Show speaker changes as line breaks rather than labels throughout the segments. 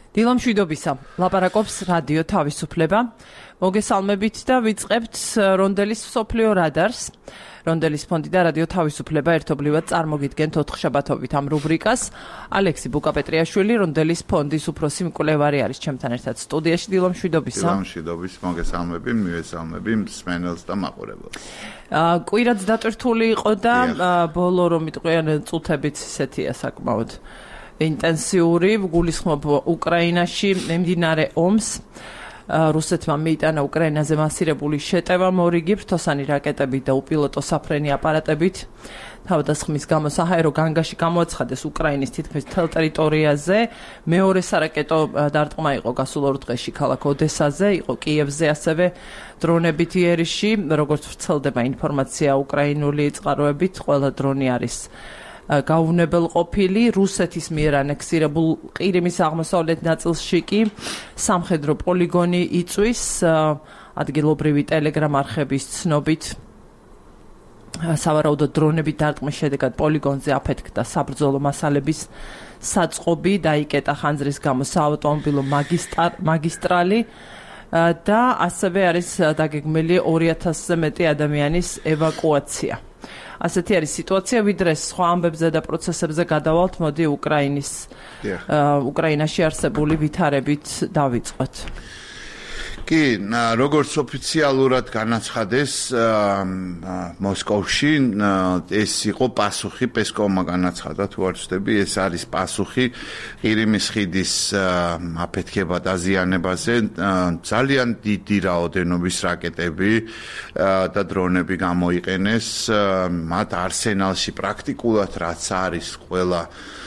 დილამშვიდობისა, ლაპარაკობს რადიო თავისუფლება. მოგესალმებით და ვიწყებთ რონდელის მსოფლიო რადარს. რონდელის ფონდი და რადიო თავისუფლება ერთობლივად წარმოგიდგენთ 4 შაბათობით ამ რუბრიკას. ალექსი ბუკაპეტრიაშვილი, რონდელის ფონდის უფროსი მკვლევარი არის ჩემთან ერთად სტუდიაში. დილამშვიდობისა.
დილამშვიდობის, მოგესალმები, მივესალმები მსმენელს და მაყურებელს.
კვირაც დატვირთული იყო და ბოლო რომ იტყვიან წუთებით ისეთია საკმაოდ ინტენსიური, გულისხმობ უკრაინაში მიმდინარე ომს. რუსეთმა მიიტანა უკრაინაზე მასირებული შეტევა მორიგი ფრთოსანი რაკეტებით და უპილოტო საფრენი აპარატებით. თავდასხმის გამო საჰაერო განგაში გამოაცხადეს უკრაინის თითქმის მთელ ტერიტორიაზე. მეორე სარაკეტო დარტყმა იყო გასულ 2 დღეში ქალაქ ოდესაზე, იყო კიევზე, ასევე დრონებით იერიში. როგორც ვრცელდება ინფორმაცია უკრაინული წყაროებით, ყველა დრონი არის გაუნებელყოფილი. რუსეთის მიერ ანექსირებულ ყირიმის აღმოსავლეთ ნაწილში კი სამხედრო პოლიგონი იწვის. ადგილობრივი ტელეგრამ არხების ცნობით სავარაუდოდ დრონებით დარტყმის შედეგად პოლიგონზე აფეთქდა საბრძოლო მასალების საწყობი, დაიკეტა ხანძრის გამო საავტომობილო მაგისტრალი და ასევე არის დაგეგმილი 2000-ზე მეტი ადამიანის ევაკუაცია. ასეთი არის სიტუაცია, ვიდრე სხვა ამბებზე და პროცესებზე გადავალთ, მოდი უკრაინაში არსებული ვითარებით დავიწყოთ.
კი, როგორც ოფიციალურად განაცხადეს მოსკოვში, ეს იყო პასუხი, პესკოვმა განაცხადა, თუ არ ვცდები, ეს არის პასუხი ყირიმის ხიდის აფეთქება დაზიანებაზე. ძალიან დიდი რაოდენობის რაკეტები და დრონები გამოიყენეს მათ არსენალში პრაქტიკულად, რაც არის ყველა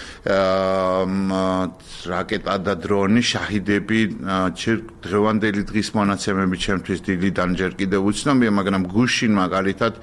რაკეტა და დრონი, შაჰიდები, დღევანდელი დღის მონაცემები ჩემთვის დილიდან ჯერ კიდევ უცნობია, მაგრამ გუშინ მაგალითად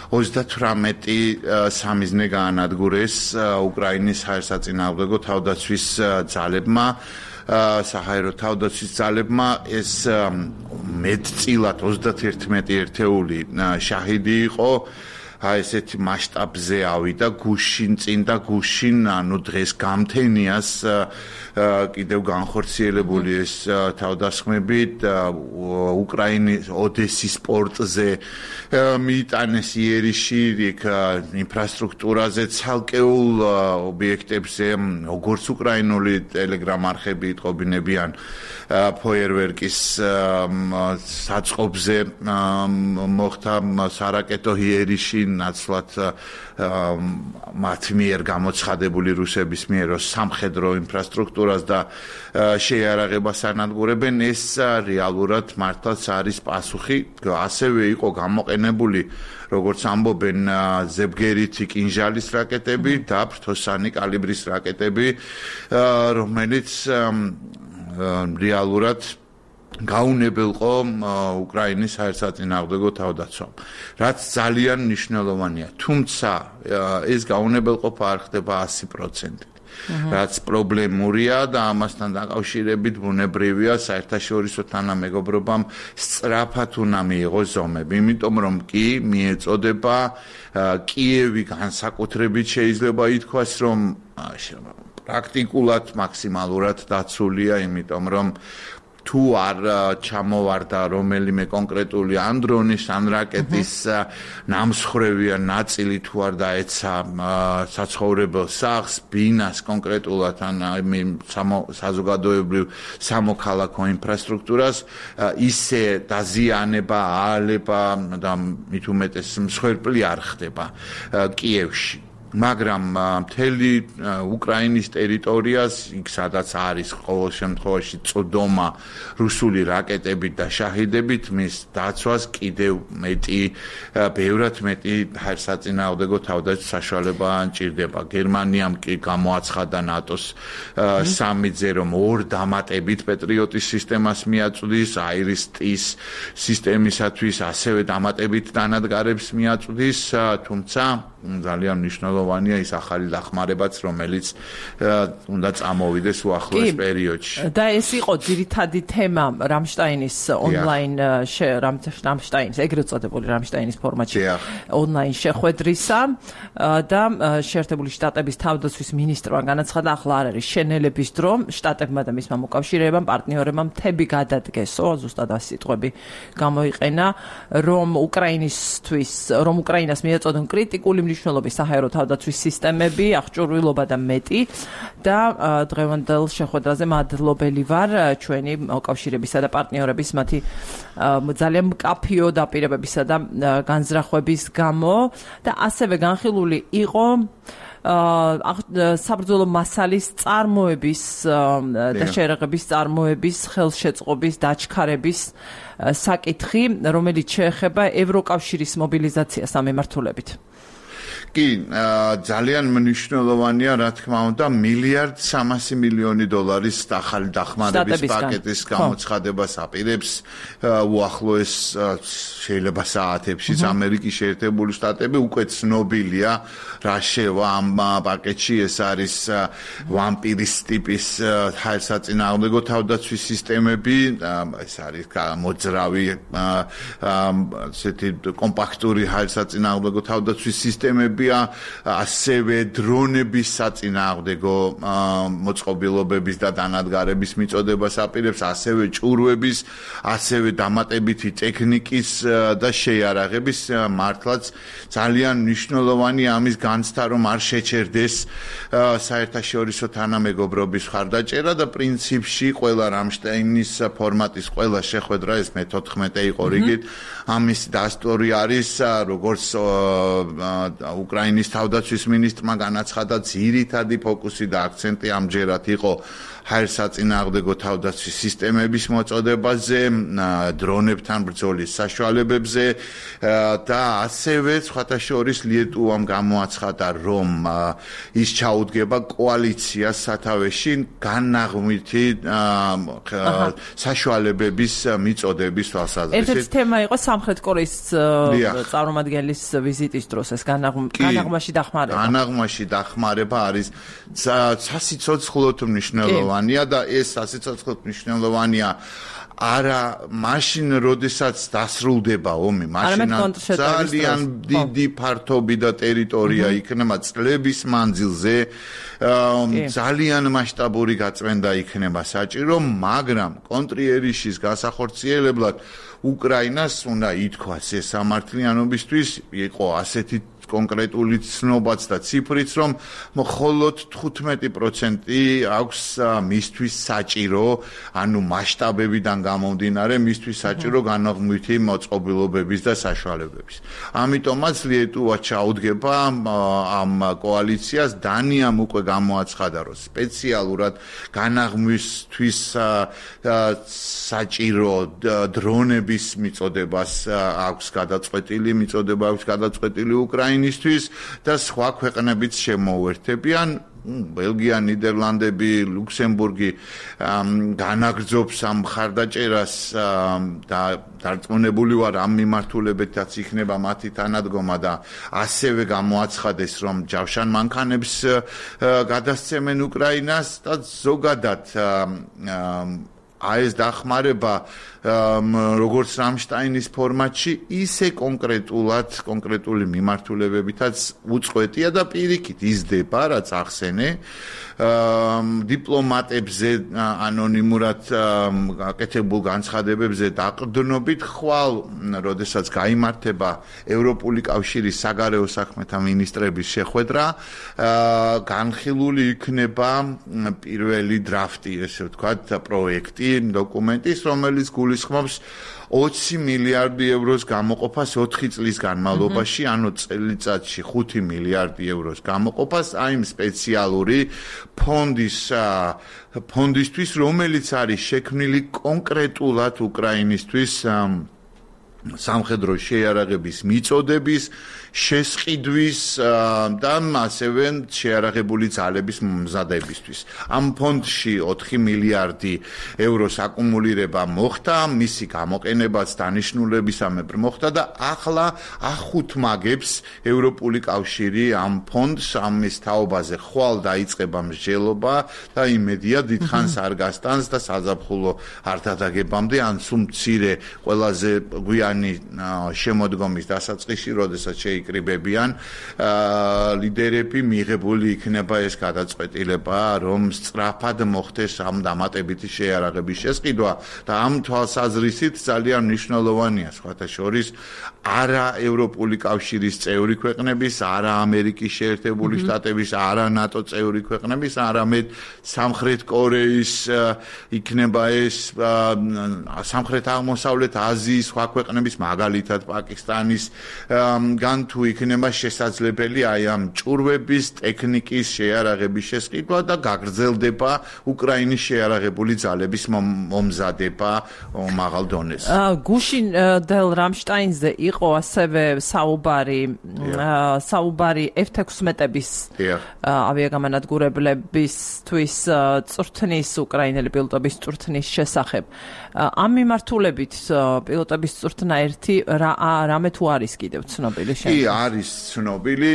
38 სამიზნე გაანადგურეს უკრაინის საერთაშორისო თავდაცვის ძალებმა. საჰაერო თავდაცვის ძალებმა ეს მეტწილად 31 ერთეული შაჰიდი იყო. ესეთი მასშტაბზე ავიდა გუშინ წინ და გუშინ, ანუ დღეს გამთენიას კიდევ განხორციელებული ეს თავდასხმები უკრაინის ოდესის პორტზე მიიტანეს იერიში, იქ ინფრასტრუქტურაზე, ცალკეულ ობიექტებზე, როგორც უკრაინული ტელეგრამ არხები იტყობინებიან ფოიერვერკის საწყობზე მოხდა სარაკეტო იერიში, ნაცვლად მათ მიერ გამოცხადებული რუსების მიერ სამხედრო ინფრასტრუქტურას და შეიარაღებას ანადგურებენ. ეს რეალურად მართლაც არის პასუხი. ასევე იყო გამოყენებული, როგორც ამბობენ, ზებგერითი კინჟალის რაკეტები და ფრთოსანი კალიბრის რაკეტები, რომელიც რეალურად გაუნებელყო უკრაინის საერთაშორისო თავდაცვამ, რაც ძალიან მნიშვნელოვანია. თუმცა ეს გაუნებელყოფა არ ხდება 100%. რაც პრობლემურია და ამასთან დაკავშირებით ბუნებრივია საერთაშორისო თანამეგობრობამ სწრაფად უნდა მიიღოს ზომები, იმიტომ რომ კი მიეწოდება კიევი განსაკუთრებით შეიძლება ითქვას, რომ პრაქტიკულად მაქსიმალურად დაცულია, იმიტომ რომ თუ არ ჩამოვარდა რომელიმე კონკრეტული ან დრონის ან რაკეტის ნამსხვრევი ან ნაწილი, თუ არ დაეცა საცხოვრებელ სახლს, ბინას კონკრეტულად ან საზოგადოებრივ სამოქალაქო ინფრასტრუქტურას, ისე დაზიანება, აალება და მით უმეტეს მსხვერპლი არ ხდება კიევში. მაგრამ მთელი უკრაინის ტერიტორიას, იქ სადაც არის ყოველ შემთხვევაში წვდომა რუსული რაკეტებით და შაჰიდებით, მის დაცვას კიდევ მეტი, ბევრად მეტი საერთაშორისო თავდაცვის საშუალება ჭირდება. გერმანიამ კი გამოაცხადა ნატოს სამიტზე, რომ 2 დამატებით პეტრიოტის სისტემას მიაწვდის, აირის-ტის სისტემისათვის ასევე დამატებით დანადგარებს მიაწვდის, თუმცა ძალიან მნიშვნელოვანია მნიშვნელოვანია ის ახალი დახმარებაც, რომელიც უნდა წამოვიდეს უახლოეს პერიოდში.
და ეს იყო ძირითადი თემა რამშტაინის ონლაინ რამშტაინის ეგრეთ წოდებული რამშტაინის ფორმატში ონლაინ შეხვედრისა და შეერთებული შტატების თავდაცვის მინისტრმა განაცხადა, ახლა არ არის შენელების დრო, შტატებმა და მისმა მოკავშირეებამ, პარტნიორებმა მთები გადადგესო, ზუსტად ასეთი სიტყვები გამოიყენა, რომ უკრაინას მიეწოდონ კრიტიკული მნიშვნელობის საჰაერო თავდაცვის სისტემები, აღჭურვილობა და მეტი და დღევანდელ შეხვედრაზე მადლობელი ვარ ჩვენი მოკავშირეებისა და პარტნიორების მათი ძალიან მკაფიო დაპირებებისა და განზრახვების გამო და ასევე განხილული იყო საბრძოლო მასალის წარმოების და შერეღების წარმოების ხელშეწყობის დაჩქარების საკითხი, რომელიც შეეხება ევროკავშირის მობილიზაციას ამ მიმართულებით.
კი, ძალიან მნიშვნელოვანია, რა თქმა უნდა, $1.3 ახალი დახმარების პაკეტის გამოცხადებას აპირებს უახლოეს შეიძლება საათებშიც ამერიკის შეერთებული შტატები. უკვე ცნობილია, რა შევა ამ პაკეტში, ეს არის ვამპირის ტიპის ჰაერსაწინააღმდეგო თავდაცვის სისტემები, ეს არის მოძრავი ასეთი კომპაქტური ჰაერსაწინააღმდეგო თავდაცვის სისტემები, ასევე დრონების საწინააღმდეგო მოწყობილობების და დანადგარების მიწოდებას აპირებს, ასევე ჭურვების, ასევე დამატებითი ტექნიკის და შეიარაღების. მართლაც ძალიან მნიშვნელოვანია ამის განცდა, რომ არ შეჩერდეს საერთაშორისო თანამეგობრობის მხარდაჭერა და პრინციპში ყველა რამშტაინის ფორმატის ყველა შეხვედრა, ეს მე-14 იყო რიგით, ამის დასტური არის, როგორც უკრაინის თავდაცვის მინისტრმა განაცხადა, ძირითადი ფოკუსი და აქცენტი ამჯერად იყო ჰაერსაწინააღმდეგო თავდაცვის სისტემების მოწოდებაზე, დრონებთან ბრძოლის საშუალებებზე და ასევე სხვათა შორის ლიეტუვამ გამოაცხადა, რომ ის ჩაუდგება კოალიციას სათავეში განაღმვითი საშუალებების მიწოდების თვალსაზრისით.
ერთ-ერთი თემა იყო სამხრეთ კორეის წარმომადგენლის ვიზიტის დროს ეს განაღმაში დახმარება. განაღმაში
დახმარება არის სასიცოცხლოდ მნიშვნელოვანია და ეს სასიცოცხლოდ მნიშვნელოვანია არა მაშინ, როდესაც დასრულდება ომი, მაშინ ძალიან დიდი ფართობი და ტერიტორია იქნება წლების მანძილზე, ძალიან მასშტაბური გაწმენდა იქნება საჭირო, მაგრამ კონტრიერიშის გასახორციელებლად უკრაინას უნდა ითქვას ეს სამართლიანობისთვის იყო ასეთი კონკრეტული ცნობაც და ციფრიც, რომ მხოლოდ 15% აქვს მისთვის საჭირო, ანუ მასშტაბებიდან გამომდინარე, მისთვის საჭირო განაღმვითი მოწყობილობების და საშუალებების. ამიტომაც ლიეტუვა ჩაუდგება ამ კოალიციას. დანიამ უკვე გამოაცხადა, რომ სპეციალურად განაღმვისთვის საჭირო დრონების მიწოდებას აქვს გადაწყვეტილი უკრაინისთვის და სხვა ქვეყნებიც შემოუერთებიან. ბელგია, ნიდერლანდები, ლუქსემბურგი განაგრძობს ამ მხარდაჭერას და დარწმუნებული ვარ ამ მიმართულებითაც იქნება მათი თანადგომა და ასევე გამოაცხადეს, რომ ჯავშან მანქანებს გადასცემენ უკრაინას და ზოგადად ეს დახმარება როგორც რამშტაინის ფორმატში, ისე კონკრეტული მიმართულებებითაც უწყვეტია და პირიქით იზრდება, რაც ახსენე, დიპლომატებზე ანონიმურად გაკეთებულ განცხადებებზე დაყრდნობით ხვალ, როდესაც გაიმართება ევროპული კავშირის საგარეო საქმეთა მინისტრების შეხვედრა, განხილული იქნება პირველი დრაფტი, ესე ვთქვათ, პროექტი, დოკუმენტის, რომელიც გულისხმობს 20 მილიარდი ევროს გამოყოფას 4 წლის განმავლობაში, ანუ წელიწადში 5 მილიარდი ევროს გამოყოფას აი იმ სპეციალური ფონდისთვის, რომელიც არის შექმნილი კონკრეტულად უკრაინისთვის სამხედრო შეიარაღების მიწოდების შესყიდვის და ასევე შეიარაღებული ძალების მომზადებისთვის. ამ ფონდში 4 მილიარდი ევროს აკუმულირება მოხდა, მისი გამოყენებაც დანიშნულებისამებრ მოხდა და ახლა ახუთმაგებს ევროპული კავშირი ამ ფონდს, ამის თაობაზე ხვალ დაიწყება მსჯელობა და იმედია დიდხანს არ გასტანს და საზაფხულო არ დადაგებამდე ან სულ მცირე ყველაზე გვიანი შემოდგომის დასაწყისში, როდესაც შეიკრიბებიან ლიდერები, მიღებული იქნება ეს გადაწყვეტილება, რომ სწრაფად მოხდეს ამ დამატებითი შეიარაღების შესყიდვა და ამ თვალსაზრისით ძალიან მნიშვნელოვანია სხვათა შორის არა ევროპული კავშირის წევრი ქვეყნების, არა ამერიკის შეერთებული შტატების, არა ნატო წევრი ქვეყნების, არამედ სამხრეთ კორეის იქნება ეს სამხრეთ აღმოსავლეთ აზიის სხვა ქვეყნების, მაგალითად პაკისტანის გან თუ იქნება შესაძლებელი აი ამ ჭურვების ტექნიკის შეიარაღების შესყიდვა და გაგრძელდება უკრაინის შეიარაღებული ძალების მომზადება მაღალ დონეზე.
გუშინ დელ რამშტაინზე იყო ასევე საუბარი F-16-ების ავიაგამანადგურებლებისთვის წვრთნის უკრაინელი პილოტების წვრთნის შესახებ. ამ მიმართულებით პილოტების წვრთნა ერთი რამე თუ არის კიდევ ცნობილი
კი არის ცნობილი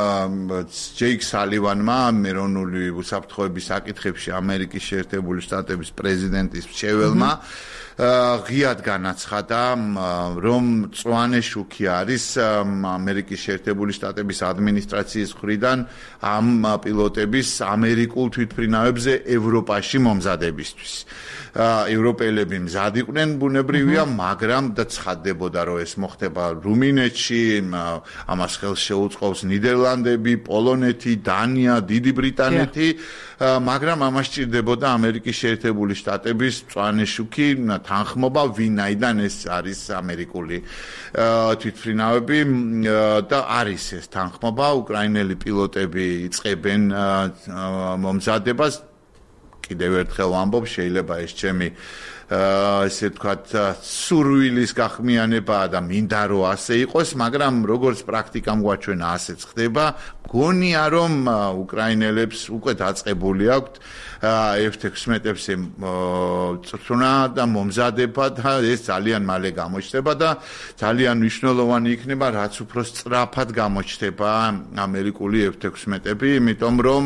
ჯეიკ სალივანმა ეროვნული უსაფრთხოების საკითხებში ამერიკის შეერთებული შტატების პრეზიდენტის მრჩეველმა ღიად განაცხადა რომ მწვანე შუქი არის ამერიკის შეერთებული შტატების ადმინისტრაციის მხრიდან ამ პილოტების ამერიკულ თვითმფრინავებზე ევროპაში მომზადებისთვის ევროპელები მზად იყვნენ ბუნებრივია მაგრამ და ცხადდებოდა რომ ეს მოხდება რუმინეთში ამას ხელს შეუწყობს ნიდერლანდები პოლონეთი დანია დიდი ბრიტანეთი მაგრამ ამას სჭირდებოდა ამერიკის შეერთებული შტატების მწვანე შუქი თანხმობა ვინაიდან ეს არის ამერიკული თვითმფრინავები და არის ეს თანხმობა უკრაინელი პილოტები იწყებენ მომზადებას კიდევ ერთხელ ვამბობ შეიძლება ეს ჩემი ესე ვთქვათ სურვილის გახმიანებაა და მინდა რომ ასე იყოს მაგრამ როგორც პრაქტიკამ გვაჩვენა ასეც ხდება გონია რომ უკრაინელებს უკვე დაწყებული აქვთ F-16-ებზე წვრთნა და მომზადება და ეს ძალიან მალე გამოჩნდება და ძალიან მნიშვნელოვანი იქნება რაც უფრო სწრაფად გამოჩნდება ამერიკული F-16-ები იმიტომ რომ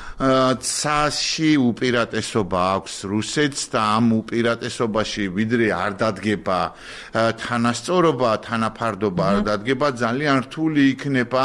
ცაში უპირატესობა აქვს რუსეთს და ამ უპირატესობაში ვიდრე არ დადგება თანასწორობა, თანაფარდობა არ დადგება, ძალიან რთული იქნება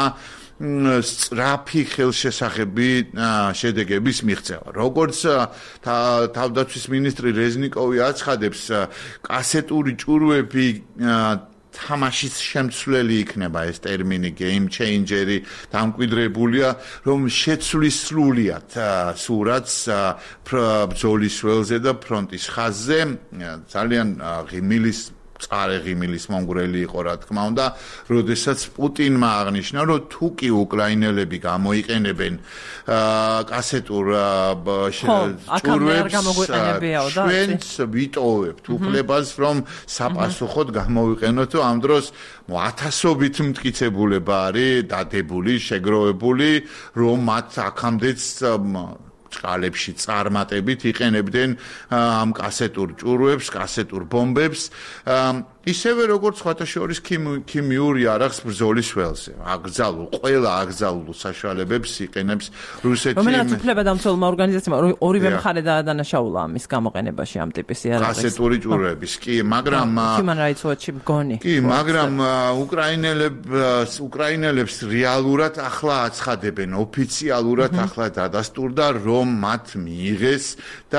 სწრაფი ხელშესახები შედეგების მიღწევა. როგორც თავდაცვის მინისტრი რეზნიკოვი აცხადებს, კასეტური ჭურვები თამაშის შემცვლელი იქნება ეს ტერმინი game changer-ი დამკვიდრებულია რომ შეცვლის სრულიად სურათს ბრძოლის ველზე და ფრონტის ხაზზე ძალიან ღიმილის წარე ღიმილის მომგვრელი იყო რა თქმა უნდა როდესაც პუტინმა აღნიშნა რომ თუ კი უკრაინელები გამოიყენებენ კასეტურ ჭურვებს ჩვენც ვიტოვებთ უფლებას რომ sapasუხოდ გამოვიყენოთ ამ დროს ათასობით მტკიცებულება არის დადებული შეგროვებული რომ მათ აქამდეც წყალებში წარმატებით იყენებდნენ ამ კასეტურ ჭურვებს, კასეტურ ბომბებს, ისევე როგორც სხვათა შორის ქიმიური არახს ბრძოლის ველზე. ყველა აკრძალულ საშუალებებს იყენებს რუსეთი.
რომელსაც უფლებადამცველმა ორგანიზაციამ ორივე მხარე დაადანაშაულა ამის გამოყენებაში ამ ტიპის იარაღებს.
კასეტური ჭურვების, კი, მაგრამ
Human Rights Watch-ი მგონი.
კი, მაგრამ უკრაინელებს რეალურად ახლა აცხადებენ, ოფიციალურად ახლა დადასტურდა, რომ მათ მიიღეს და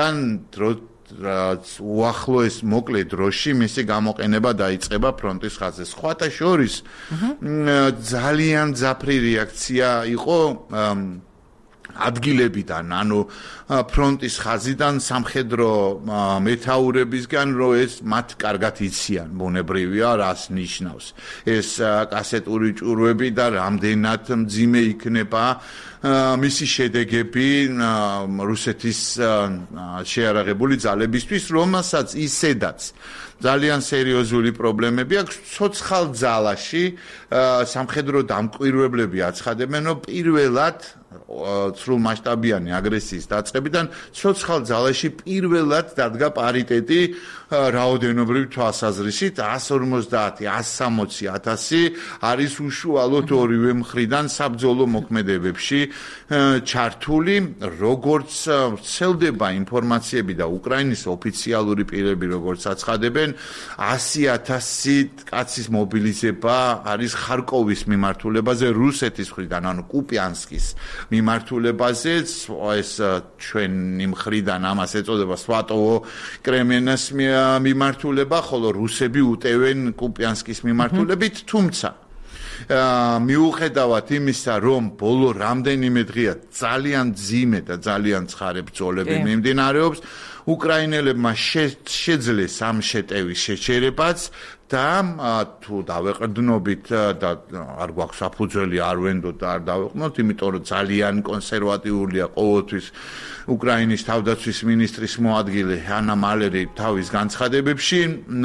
უახლოეს მოკლე დროში მისი გამოყენება დაიწყება ფრონტის ხაზზე. სხვათა შორის ძალიან ძაფრი რეაქცია იყო ადგილებიდან, ანუ ფრონტის ხაზიდან სამხედრო მეთაურებისგან, რომ ეს მათ კარგად იციან, ბუნებრივია, რას ნიშნავს. ეს კასეტური ჭურვები და რამდენად მძიმე იქნება მისი შედეგები რუსეთის შეიარაღებული ძალებისთვის, რომელსაც ისედაც ძალიან სერიოზული პრობლემები აქვს ცოცხალ ძალაში სამხედრო დამკვირვებლები აცხადებენ რომ პირველად სრულ მასშტაბიანი აგრესიის დაწყებიდან ცოცხალ ძალაში პირველად დადგა პარიტეტი რაოდენობრივ თვალსაზრისით 150-160,000 არის უშუალოდ ორივე მხრიდან საბრძოლო მოქმედებებში ჩართული როგორც ვრცელდება ინფორმაციები და უკრაინის ოფიციალური პირები როგორც აცხადებენ 100,000 კაცის მობილიზება არის ხარკოვის მიმართულებაზე რუსეთის მხრიდან ანუ კუპიანსკის მიმართულებაზეც ეს ჩვენ იმ მხრიდან ამას ეწოდება სვატოვო კრემენას მიმართულება ხოლო რუსები უტევენ კუპიანსკის მიმართულებით თუმცა მიუხედავად იმისა რომ ბოლო რამდენიმე დღეა ძალიან ძიმე და ძალიან ცხარე ბრძოლები მიმდინარეობს უკრაინელებმა შეძლეს ამ შეტევის შეჩერებაც და თუ დავეყრდნობით და არ გვაქვს საფუძველი არ ვენდოთ და არ დავეყრდნოთ იმიტომ რომ ძალიან კონსერვატიულია ყოველთვის უკრაინის თავდაცვის მინისტრის მოადგილე ანა მალერი თავის განცხადებებში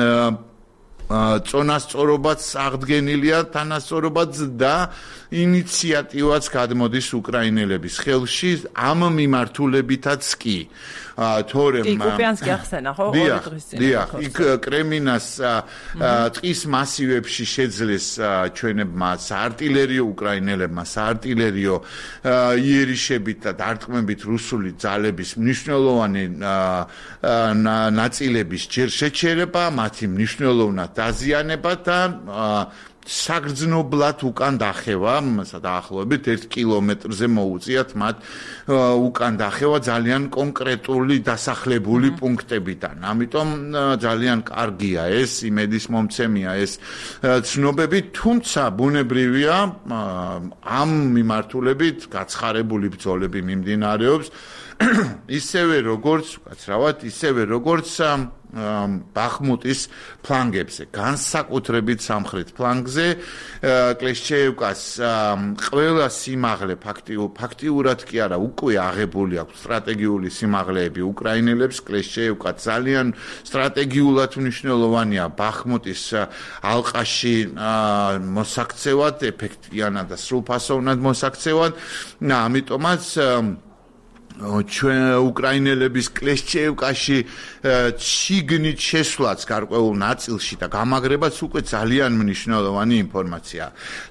წონასწორობაც აღდგენილია თანასწორობაც და ინიციატივაც გადმოდის უკრაინელების ხელში ამ მიმართულებითაც კი თორემ
კუპიანსკი ახსენა ხო ორი დღის წინ
იქ კრემინას ტყის მასივებში შეძლეს ჩვენებმა საარტილერიო უკრაინელებმა საარტილერიო იერიშებით და დარტყმებით რუსული ძალების მნიშვნელოვანი ნაწილების ჯერ შეჩერება მათი მნიშვნელოვნად დაზიანება და საგრძნობლად უკან დახევა, დაახლოებით 1 კილომეტრზე მოუწიათ მათ უკან დახევა ძალიან კონკრეტული დასახლებული პუნქტებიდან. ამიტომ ძალიან კარგია ეს, იმედის მომცემია ეს ცნობები, თუმცა ბუნებრივია ამ მიმართულებით გაცხარებული ბრძოლები მიმდინარეობს ისევე როგორც ბახმუტის ფლანგებზე, განსაკუთრებით სამხრეთ ფლანგზე, კლეშჩეევკას ყველა სიმაღლე ფაქტიურად კი არა, უკვე აღებული აქვს სტრატეგიული სიმაღლეები უკრაინელებს, კლეშჩეევკა ძალიან სტრატეგიულად მნიშვნელოვანია ბახმუტის ალყაში მოსაქცევად, ეფექტიანად და სრულფასოვნად მოსაქცევად, ამიტომაც ჩვენ უკრაინელების კლეშჩეევკაში შიგნით შესვლაც გარკვეულ ნაწილში და გამაგრებაც უკვე ძალიან მნიშვნელოვანი ინფორმაცია.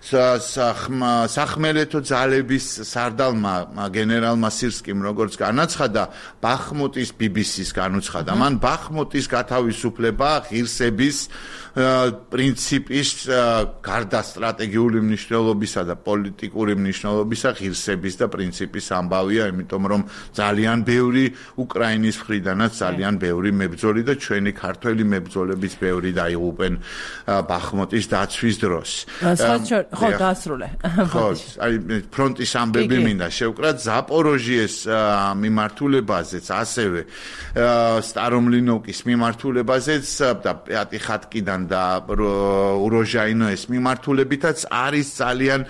სახმელეთო ძალების სარდალმა გენერალმა სირსკიმ როგორც განაცხადა, ბახმუტის BBC-ს განუცხადა, მან ბახმუტის გათავისუფლება ღირსების პრინციპის გარდა სტრატეგიული მნიშვნელობისა და პოლიტიკური მნიშვნელობისა ღირსების და პრინციპის ამბავია, იმიტომ რომ ძალიან ბევრი უკრაინის მხრიდანაც ძალიან ბევრი მებრძოლი და ჩვენი ქართველი მებრძოლებიც ბევრი დაიღუპენ ბახმუტის დაცვის დროს.
ხო, დაასრულე.
ხო, აი ფრონტის ამბები მინდა შევკრათ ზაპოროჟიეს მიმართულებაზეც, ასევე სტარომლინოვკის მიმართულებაზეც და პიატიხატკიდან და უროჟაინოეს მიმართულებითაც არის ძალიან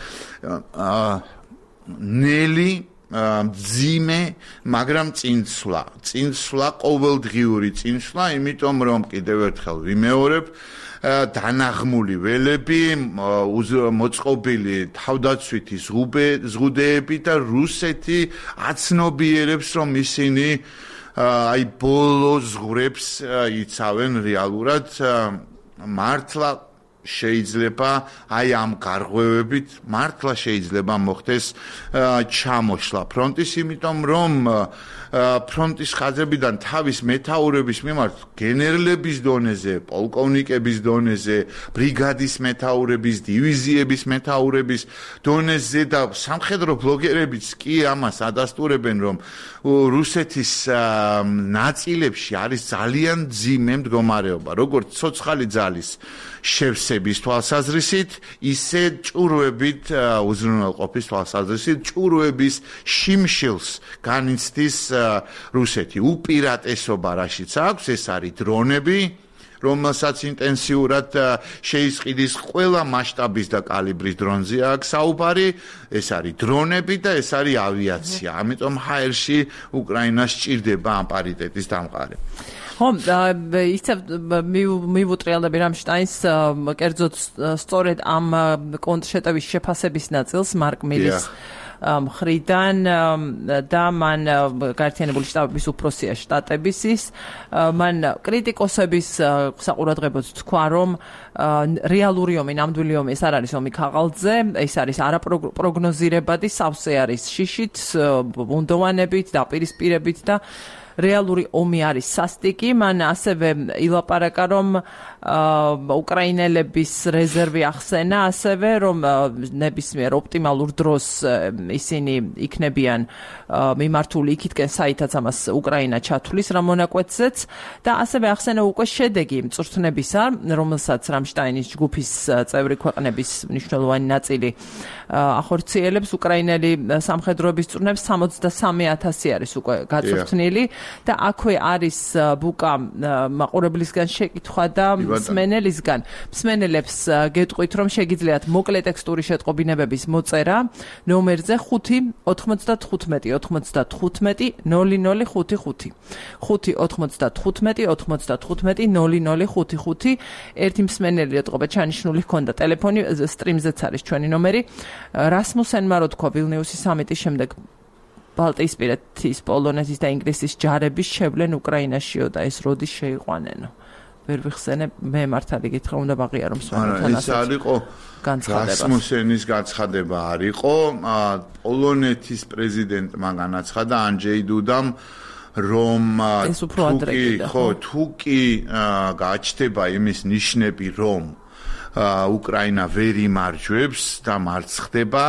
ნელი ძიმე, მაგრამ წინსვლა, ყოველდღიური წინსვლა, იმიტომ რომ კიდევ ერთხელ ვიმეორებ, დანაღმული ველები, მოწყობილი თავდაცვითი ზღუდეები და რუსეთი აცნობიერებს, რომ ისინი აი ბოლო ზღვრებს იცავენ რეალურად მართლა შეიძლება აი ამ გარღვევებით მართლა შეიძლება მოხდეს ჩამოშლა ფრონტის, იმიტომ რომ ფრონტის ხაზებიდან თავის მეთაურების მიმართ გენერლების დონეზე, პოლკოვნიკების დონეზე, ბრიგადის მეთაურების, დივიზიების მეთაურების დონეზე და სამხედრო ბლოგერებიც კი ამას ადასტურებენ, რომ რუსეთის ნაწილებში არის ძალიან ძიმე მდგომარეობა, როგორც ცოცხალი ძალის შევსების თვალსაზრისით, ისე ჭურვებით უზრუნველყოფის თვალსაზრისით, ჭურვების შიმშილს განიცდის რუსეთი. უპირატესობა რაშიც აქვს, ეს არის დრონები, რომელსაც ინტენსიურად შეისყიდის ყველა მასშტაბის და კალიბრის დრონზე აქვს საუბარი, ეს არის დრონები და ეს არის ავიაცია. ამიტომ ჰაერში უკრაინას სჭირდება ამ პარიტეტის დამყარება.
ხო, იცი მივუტრიალები რამშტაინს კერძოდ სწორედ ამ კონტრშეტევის შეფასების ნაწილს მარკ მილის მხრიდან და მან გაერთიანებული შტატების უფროსია შტატების ის მან კრიტიკოსების საყურადღებოდ თქვა რომ რეალური ომი ნამდვილი ომი ეს არ არის ომი ქაღალდზე ეს არის არაპროგნოზირებადი სავსე არის შიშით ბუნდოვანებით დაპირისპირებით და რეალური ომი არის სასტიკი მან ასევე ილაპარაკა რომ უკრაინელების რეზერვი ახსენა ასევე რომ ნებისმიერ ოპტიმალურ დროს ისინი იქნებიან მიმართული იქითკენ საითაც ამას უკრაინა ჩათვლის რა მონაკვეთზეც და ასევე ახსენა უკვე შედეგი მწვრთნებისა რომელსაც რამშტაინის ჯგუფის წევრი ქვეყნების მნიშვნელოვანი ნაწილი ახორციელებს უკრაინელი სამხედროების წვრთნებს 63,000 არის უკვე გაწვრთნილი და აქვე არის ბუკა მაყურებლისგან შეკითხვა და მსმენელებს გეტყვით რომ შეგიძლიათ მოკლე ტექსტური შეტყობინებების მოწერა ნომერზე 5-95-95-0055 5-95-95-0055 ერთი მსმენელი ეტყობა ჩანიშნული ჰქონდა ტელეფონი სტრიმზეც არის ჩვენი ნომერი რასმუსენმა რო თქვა ვილნიუსის სამიტის შემდეგ ბალტიისპირეთის პოლონეთის და ინგლისის ჯარების შევლენ უკრაინაშიო და ეს როდის შეიყვანენო ვერ ვიხსენებ მე მართალი გითხრა უნდა ვაღიარო მსმენელთან
ეს არისო რასმუსენის განცხადება არისო პოლონეთის პრეზიდენტმა განაცხადა ანჯეი დუდამ რომ თუკი გაჩნდება იმის ნიშნები რომ უკრაინა ვერ იმარჯვებს და მარცხ ხდება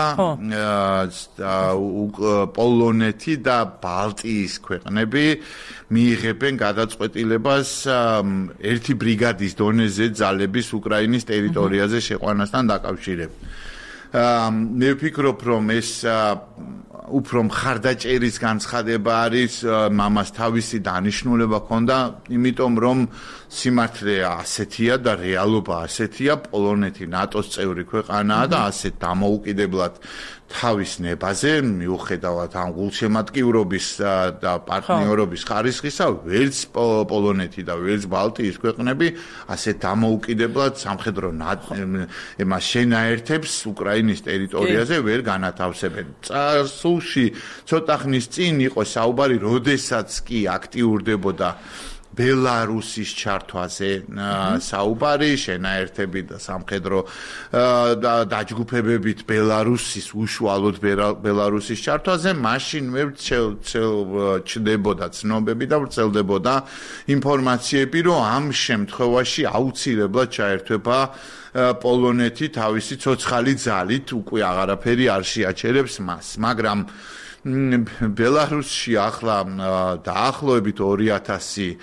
პოლონეთი და ბალტიის ქვეყნები მიიღებენ გადაწყვეტილებას ერთი ბრიგადის დონეზე ძალების უკრაინის ტერიტორიაზე შეყვანასთან დაკავშირებით. მე ვფიქრობ რომ ეს უფრო მხარდაჭერის განცხადება არის მამას თავისი დანიშნულება ჰქონდა იმიტომ რომ სიმართლე ასეთია და რეალობა ასეთია პოლონეთი ნატოს წევრი ქვეყანაა და ასეთ დამოუკიდებლად თავის ნებაზე მიუხედავად ამ გულშემატკივრობის და პარტნიორობის ხარისხისა ვერც პოლონეთი და ვერც ბალტიის ქვეყნები ასეთ დამოუკიდებლად სამხედრო ემას შენაერთებს უკრაინის ტერიტორიაზე ვერ განათავსებენ. წარსულში ცოტა ხნის წინ იყო საუბარი, როდესაც კი აქტიურდებოდა ბელარუსის ჩართვაზე საუბარი, შენაერთები და სამხედრო დაჯგუფებებით ბელარუსის უშუალოდ ბელარუსის ჩართვაზე, მაშინ მე ჩნდებოდა ცნობები და ვრცელდებოდა ინფორმაციები, რომ ამ შემთხვევაში აუცილებლად ჩაერთვება პოლონეთი თავისი ცოცხალი ძალით, უკვე აღარაფერი არ შეაჩერებს მას, მაგრამ ბელარუსში ახლა დაახლოებით 2000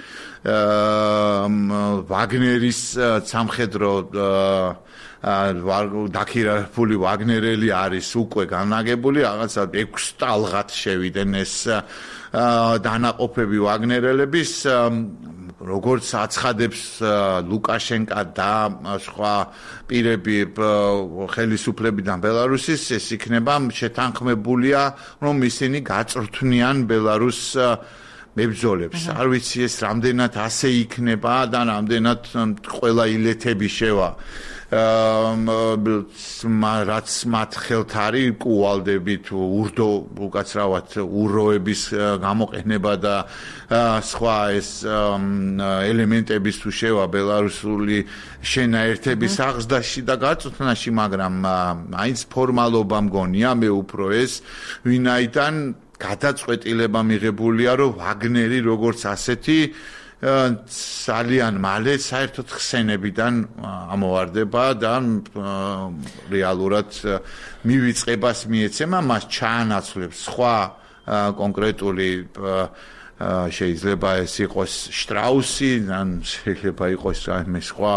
ვაგნერის სამხედრო დაქირავებული ვაგნერელი არის უკვე განაგებული, რაღაცა 6 ტალღად შევიდნენ ეს დანაყოფები ვაგნერელების როგორც აცხადებს ლუკაშენკა და სხვა პირები ხელისუფლებიდან ბელარუსის ეს იქნება შეთანხმებულია რომ ისინი გაწვრთნიან ბელარუს მებრძოლებს არ ვიცი ეს რამდენად ასე იქნება და რამდენად ყველა ილეთები შევა რაც მათ ხელთ არის კუვალდებით ურდო უკაცრავად უროების გამოყენება და სხვა ეს ელემენტების თუ შევა ბელარუსული შენაერთების აღზრდაში და გაწვრთნაში მაგრამ მაინც ფორმალობა მგონია მე უფრო ეს ვინაიდან გადაწყვეტილება მიღებულია რომ ვაგნერი როგორც ასეთი ძალიან მალე საერთოდ ხსენებიდან ამოვარდება და რეალურად მივიწყებას მიეცემა მას ჩაანაცვლებს სხვა კონკრეტული შეიძლება ეს იყოს შტრაუსი ან შეიძლება იყოს რაიმე სხვა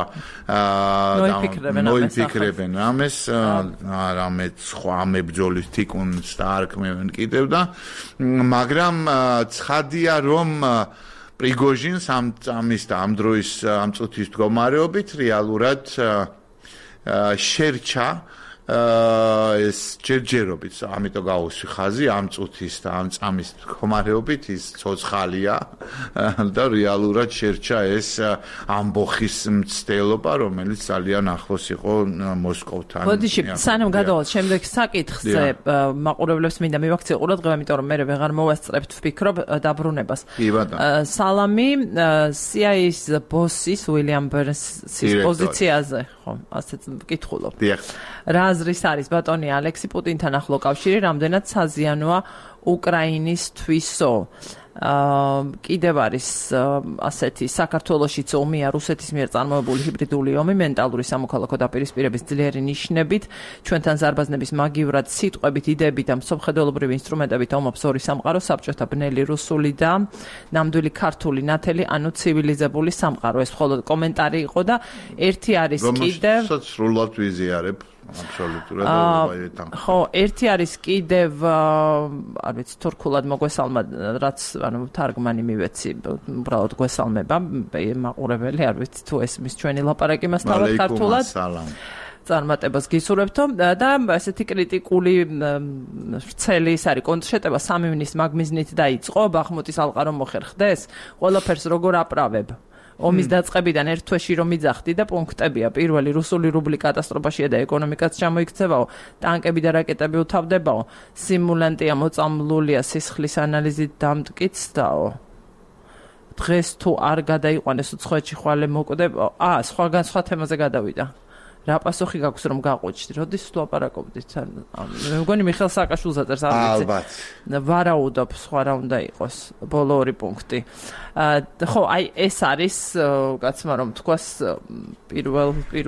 ნოიფიქრებენ ამას რამე სხვა მებრძოლის თიკუნს და არქმევენ კიდევ და მაგრამ ცხადია რომ პრიგოჟინს ამის და ამ დროის ამ წუთის მდგომარეობით რეალურად შერჩა ეს ჯერჯერობით, ამიტომ გავუსვი ხაზი ამ წუთის და ამ წამის მდგომარეობით ის ცოცხალია და რეალურად შერჩა ეს ამბოხის მცდელობა, რომელიც ძალიან ახლოს იყო მოსკოვთან.
ბოდიში, სანამ გადავალთ შემდეგ საკითხზე, მაყურებლებს მინდა მივაქციო ყურადღება, იმიტომ რომ მე ვეღარ მოვასწრებთ ვფიქრობ დაბრუნებას. სალამი CIA-ის ბოსის უილიამ ბერნსის პოზიციაზე, ხო, ასეც ვკითხულობ. რა აზრის არის ბატონი ალექსი პუტინთან ახლო კავშირი, რამდენად საზიანოა უკრაინისთვისო? კიდევ არის ასეთი საქართველოშიც ომია რუსეთის მიერ წარმოებული ჰიბრიდული ომი მენტალური სამოქალაქო დაპირისპირების ძლიერი ნიშნებით, ჩვენთან ზარბაზნების მაგივრად სიტყვებით, იდეებით და მსოფლმხედველობრივი ინსტრუმენტებით ომობს ორი სამყარო, საბჭოთა ბნელი რუსული და ნამდვილი ქართული ნათელი, ანუ ცივილიზებული სამყარო. ეს მხოლოდ კომენტარი იყო და ერთი არის კიდევ
რომელსაც სრულად ვიზიარებ აბსოლუტურად
ხო, ერთი არის კიდევ არ ვიცი თურქულად მოგვესალმა, რაც ანუ თარგმანი მივეცი, უბრალოდ გვესალმება მაყურებელი, არ ვიცი თუ ესმის ჩვენი ლაპარაკი მას თავად ქართულად. წარმატებას გისურვებთო და ესეთი კრიტიკული ვრცელი ის არის კონტრშეტევა სამივნის მაგმიზნით დაიწყო, ბახმუტის ალყა რომ მოხერხდეს, ყველაფერს როგორ აპრავებ? ომის დაწყებიდან ერთ თვეში რომ იძახდი და პუნქტებია, პირველი რუსული რუბლი კატასტროფაშია და ეკონომიკაც ჩამოიქცევაო, ტანკები და რაკეტები უთავდებაო, სიმულანტია მოწამლულია სისხლის ანალიზით დამტკიცდაო. დღეს თუ არ გადაიყვანეს უცხოეთში ხვალე მოკვდება, სხვა თემაზე გადავიდა. რა პასუხი გაქვს რომ გაყვიჩთ? როდის ვლაპარაკობდით? მე მგონი მიხეილ სააკაშვილზე წერს, არ ვიცი.
ალბათ.
ვარაუდობ, სხვა რა უნდა იყოს, ბოლო ორი პუნქტი. ხო, აი ეს არის კაცმა რომ თქვას პირველ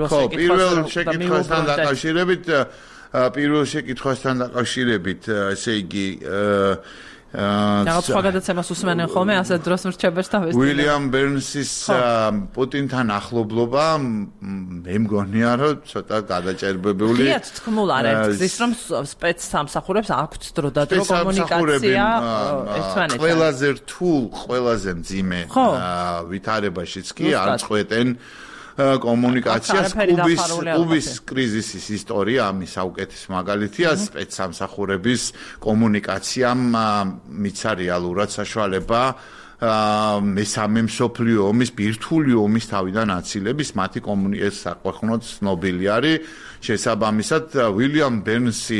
შეკითხვასთან დაკავშირებით, ესე იგი
რაღაც სხვა გადაცემას უსმენენ ხოლმე, ასე დროს მრჩეველს თავის.
უილიამ ბერნსის პუტინთან ახლობლობა მე მგონია რომ ცოტა გადაჭერბებული.
ხიათ თქმულ არ არის, რომ სპეცსამსახურებს აქვთ დრო და დრო კომუნიკაცია ერთმანეთთან.
ყველაზე რთულ, ყველაზე მძიმე ვითარებაშიც კი არ წყვეტენ კომუნიკაციას. კუბის კრიზისის ისტორია ამის საუკეთესო მაგალითია, სპეცსამსახურების კომუნიკაციამ მიცა რეალურად საშუალება მესამე მსოფლიო ომის, ბირთვული ომის თავიდან აცილების, მათი კომუნიკაციის საყვეხნოდ ცნობილი არის. შესაბამისად, უილიამ ბერნსი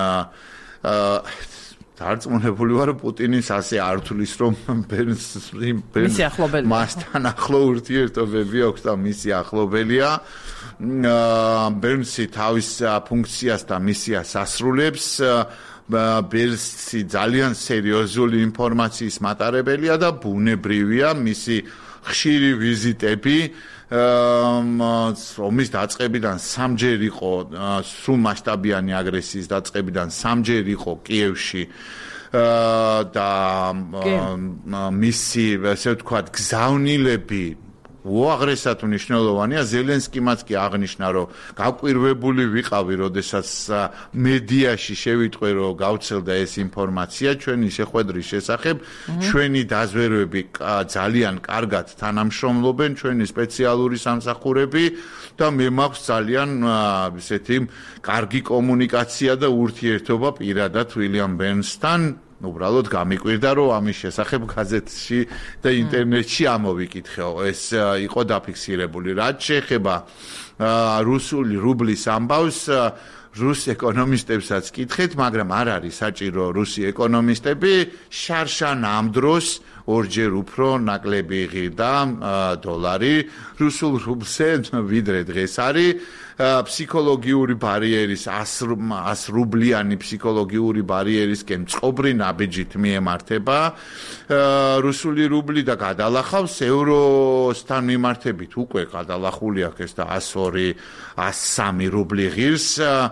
დარწმუნებული ვარ პუტინის ასე არ თulis რომ მასთან ახლო ურთიერთობები აქვს და მისი ახლობელია. ბერნსი თავის ფუნქციას და მისიას ასრულებს. ბერნსი ძალიან სერიოზული ინფორმაციის მატარებელია და ბუნებრივია მისი ხშირი ვიზიტები ომის დაწყებიდან სამჯერ იყო, სრულ მასშტაბიანი აგრესიის დაწყებიდან სამჯერ იყო კიევში და მისი, ასე ვთქვათ, გზავნილები უაღრესად მნიშვნელოვანია. ზელენსკიმაც კი აღნიშნა, რომ გაკვირვებული ვიყავი, როდესაც მედიაში შევიტყვე, რომ გავცელდა ეს ინფორმაცია ჩვენი შეხვედრის შესახებ. ჩვენი დაზვერვები ძალიან კარგად თანამშრომლობენ, ჩვენი სპეციალური სამსახურები და მე მაქვს ძალიან ესეთი კარგი კომუნიკაცია და ურთიერთობა პირადად უილიამ ბერნსთან. უბრალოდ გამიკვირდა რომ ამის შესახებ გაზეთში და ინტერნეტში ამოვიკითხეო. ეს იყო დაფიქსირებული. რაც შეეხება რუსული რუბლის ამბავს, რუს ეკონომისტებსაც კითხეთ, მაგრამ არ არის საჭირო რუსი ეკონომისტები შარშან ამ დროს ორჯერ უფრო ნაკლები ღირდა დოლარი რუსულ რუბლზე ვიდრე დღეს არის. ფსიქოლოგიური ბარიერის 100 რუბლიანი ფსიქოლოგიური ბარიერისკენ წყობრი ნაბიჯით მიემართება რუსული რუბლი და გადალახავს ევროსთან მიმართებით უკვე გადალახული აქვს და 102 103 რუბლი ღირს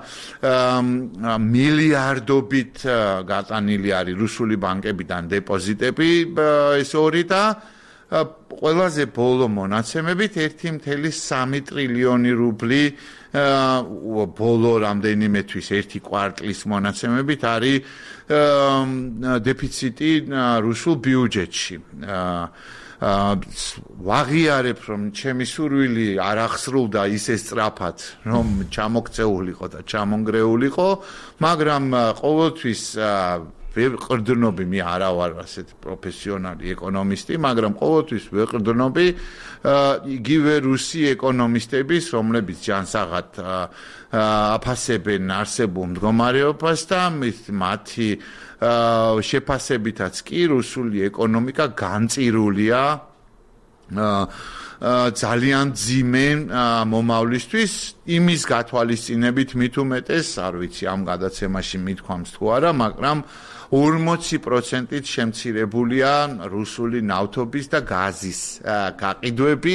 მილიარდობით გატანილი არის რუსული ბანკებიდან დეპოზიტები ეს ორი და ყველაზე ბოლო მონაცემებით 1.3 ტრილიონი რუბლი ბოლო რამდენიმე თვის ერთი კვარტლის მონაცემებით არის დეფიციტი რუსულ ბიუჯეტში. ვაღიარებ რომ ჩემი სურვილი არ ახსრულდა ისე სწრაფად რომ ჩამოქცეულიყო და ჩამონგრეულიყო მაგრამ ყოველთვის ვეყრდნობი მე არა ვარ ასეთი პროფესიონალი ეკონომისტი მაგრამ ყოველთვის ვეყრდნობი იგივე რუსი ეკონომისტების რომლებიც ჯანსაღად აფასებენ არსებულ მდგომარეობას და მათი შეფასებითაც კი რუსული ეკონომიკა განწირულია ძალიან ძიმე მომავლისთვის იმის გათვალისწინებით მით უმეტეს არ ვიცი ამ გადაცემაში მithქვამს თუ არა მაგრამ 40%-ით შემცირებულია რუსული ნავთობის და გაზის გაყიდვები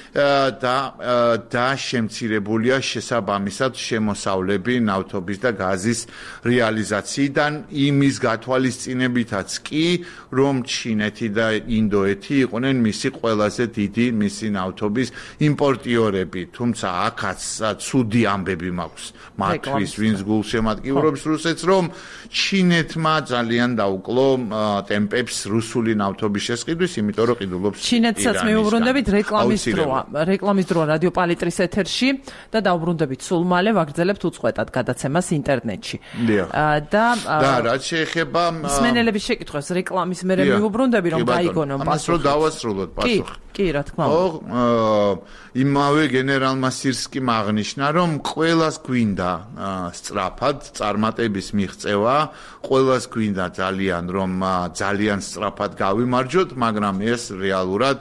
და შემცირებულია შესაბამისად შემოსავლები ნავთობის და გაზის რეალიზაციიდან იმის გათვალისწინებითაც კი რომ ჩინეთი და ინდოეთი იყვნენ მისი ყველაზე დიდი მისი ნავთობის იმპორტიორები თუმცა აქაც ცუდი ამბები მაქვს მათთვის ვინც გულშემატკივრობს რუსეთს რომ ჩინეთმა ძალიან დაუკლო ტემპებს რუსული ნავთობის შესყიდვის იმიტომ რომ ყიდულობს
ჩინეთსაც მეუბრუნდებით რეკლამის დროა რადიო პალიტრის ეთერში და დაუბრუნდებით სულ მალე ვაგრძელებთ უწყვეტად გადაცემას ინტერნეტში და
რაც შეეხება
მსმენელების შეკითხვას რეკლამის მერე მეუბრუნდები რომ გაიგონონ
პასუხი ამას რომ დავასრულოთ პასუხი
კი რა თქმა უნდა
იმავე გენერალმა სირსკიმ აღნიშნა რომ ყველას გვინდა სწრაფად წარმატების მიღწევა ყველას გვინდა ძალიან რომ ძალიან სწრაფად გავიმარჯვოთ მაგრამ ეს რეალურად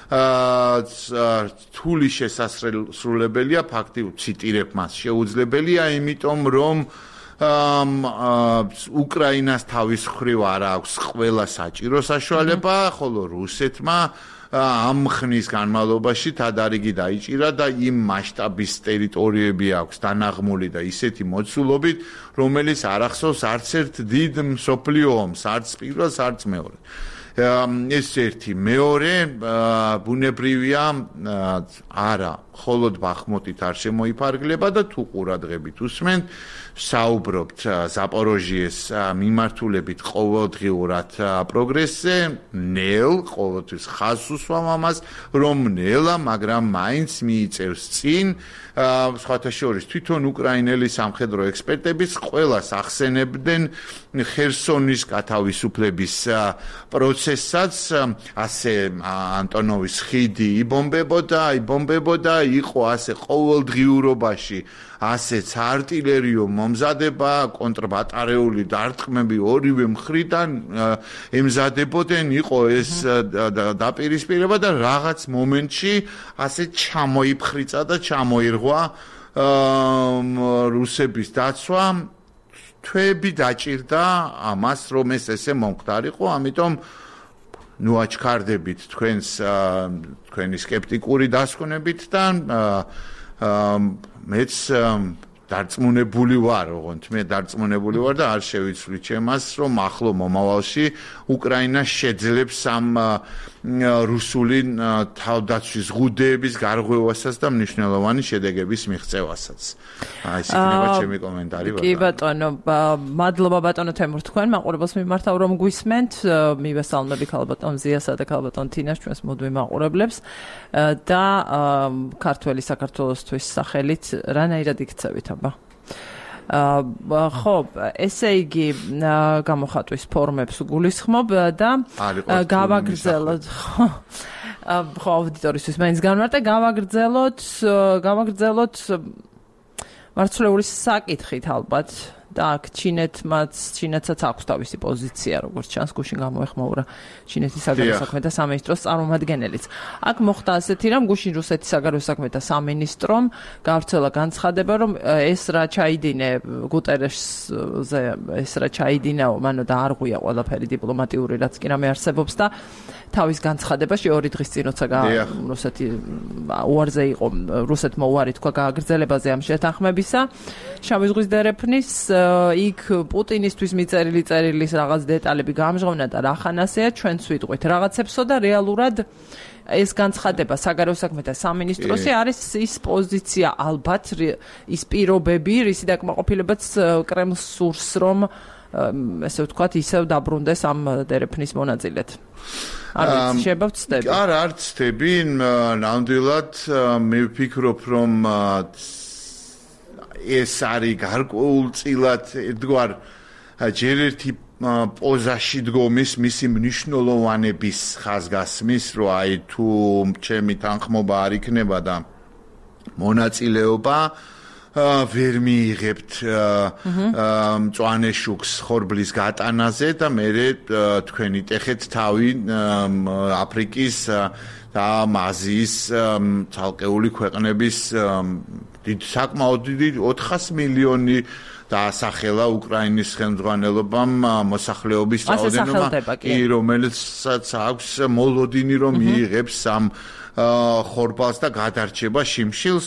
რთული შესასრულებელია ფაქტიურად ციტირებ მას შეუძლებელია იმიტომ რომ უკრაინას თავის მხრივ არ აქვს ყველა საჭირო საშუალება ხოლო რუსეთმა ამ ხნის განმავლობაში თადარიგი დაიჭირა და იმ მასშტაბის ტერიტორიები აქვს დანაღმული და ისეთი მოცულობით რომელიც არ ახსოვს არც ერთ დიდ მსოფლიო ომს არც პირველს არც მეორეს ეს ერთი მეორე ბუნებრივია არა მხოლოდ ბახმუტით არ შემოიფარგლება და თუ ყურადღებით უსმენთ საუბრობთ ზაპოროჟიეს მიმართულებით ყოველდღიურად პროგრესზე ნელ ყოველთვის ხაზს უსვამ ამას რომ ნელა მაგრამ მაინც მიიწევს წინ სხვათა შორის თვითონ უკრაინელი სამხედრო ექსპერტებიც ყველას ახსენებდნენ ხერსონის გათავისუფლების პროცესსაც ასე ანტონოვის ხიდი იბომბებოდა იყო ასე ყოველდღიურობაში ასეც არტილერიო მომზადება კონტრბატარეული დარტყმები ორივე მხრიდან ემზადებოდნენ იყო ეს დაპირისპირება და რაღაც მომენტში ასე ჩამოიფხრიცა და ჩამოირღვა რუსების დაცვა თვეები დაჭირდა ამას რომ ეს ესე მომხდარიყო ამიტომ ნუ აჩქარდებით თქვენი სკეპტიკური დასკვნებით და მეც დარწმუნებული ვარ, ოღონდ მე დარწმუნებული ვარ და არ შევიცვლი ჩემას, რომ ახლო მომავალში უკრაინა შეძლებს ამ რუსული თავდაცვის ღუდეების გარღვევასაც და მნიშვნელოვანი შედეგების მიღწევასაც. ეს იქნება ჩემი კომენტარი.
კი ბატონო, მადლობა ბატონო თემურ თქვენ მაყურებელს მიმართავ რომ გვისმენთ, მივესალმები ქალბატონ ზიასა და ქალბატონ თინას ჩვენს მუდმივ მაყურებლებს და ქართველი საქართველოსთვის სახელით რანაირად იქცევით აბა? ხო, ესე იგი გამოხატვის ფორმებს გულისხმობ და გავაგრძელოთ. ხო, აუდიტორისთვის მაინც განმარტე, გავაგრძელოთ მარცვლეულის საკითხით ალბათ. და აქ ჩინეთსაც აქვს თავისი პოზიცია, როგორც ჩანს, გუშინ გამოეხმაურა ჩინეთის საგარეო საქმეთა სამინისტროს წარმომადგენელიც. აქ მოხდა ასეთი რამ, გუშინ რუსეთის საგარეო საქმეთა სამინისტრომ გავრცელა განცხადება, რომ ეს რა ჩაიდინე გუტერეშზე, ეს რა ჩაიდინაო, მანო დაარღვია ყველაფერი დიპლომატიური, რაც კი რამე არსებობს და თავის განცხადებაში 2 დღის წინ როცა რუსეთი უარზე იყო, რუსეთმა უარი თქვა გააგრძელებაზე ამ შეთანხმებისა, შავი ზღვის დერეფნის იქ პუტინისთვის მიწერილი წერილის რაღაც დეტალები გამჟღავნა და რახანასეა ჩვენც ვიტყვით რაღაცებსო და რეალურად ეს განცხადება საგარეო საქმეთა სამინისტროსი არის ის პოზიცია ალბათ ის პირობები რისი დაკმაყოფილებაც კრემლს სურს რომ ესე ვთქვათ, ისევ დაბრუნდეს ამ დერეფნის მონაწილედ. არ ვიცი, შეიძლება ვცდები.
არ ვცდები, ნამდვილად მე ვფიქრობ, რომ ეს არის გარკვეულწილად ერთგვარ ჯერ ერთი პოზაში დგომის მისი მნიშვნელოვანების ხაზგასმის, რომ აი თუ ჩემი თანხმობა არ იქნება და მონაწილეობა ვერ მიიღებთ მწვანე შუქს ხორბლის გატანაზე და მე თქვენი ტეხეთ თავი აფრიკის და აზიის ცალკეული ქვეყნების საკმაოდ დიდი 400 მილიონი დაასახელა უკრაინის ხელმძღვანელობამ მოსახლეობის რაოდენობა, რომელსაც აქვს მოლოდინი, რომ მიიღებს ამ ხორბალს და გადარჩება შიმშილს.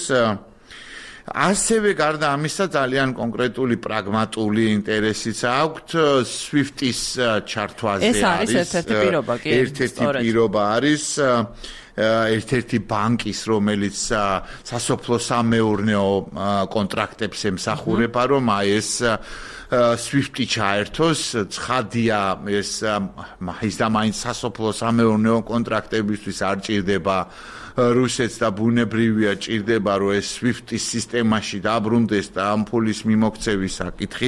ასევე გარდა ამისა ძალიან კონკრეტული პრაგმატული ინტერესიც აქვს SWIFT-ის ჩართვაზე არის. ეს არის ერთ-ერთი პირობა, კი. ერთ-ერთი პირობა არის ერთ-ერთი ბანკის, რომელიც სასოფლო სამეურნეო კონტრაქტებს ემსახურება, რომ აი ეს SWIFT-ი ჩაერთოს, ცხადია ეს და მაინც სასოფლო სამეურნეო კონტრაქტებისთვის არ ჭირდება რუსეთს და ბუნებრივია ჭირდება, რომ ეს SWIFT-ის სისტემაში დაბრუნდეს და ამ ფულის მიმოქცევის საკითხი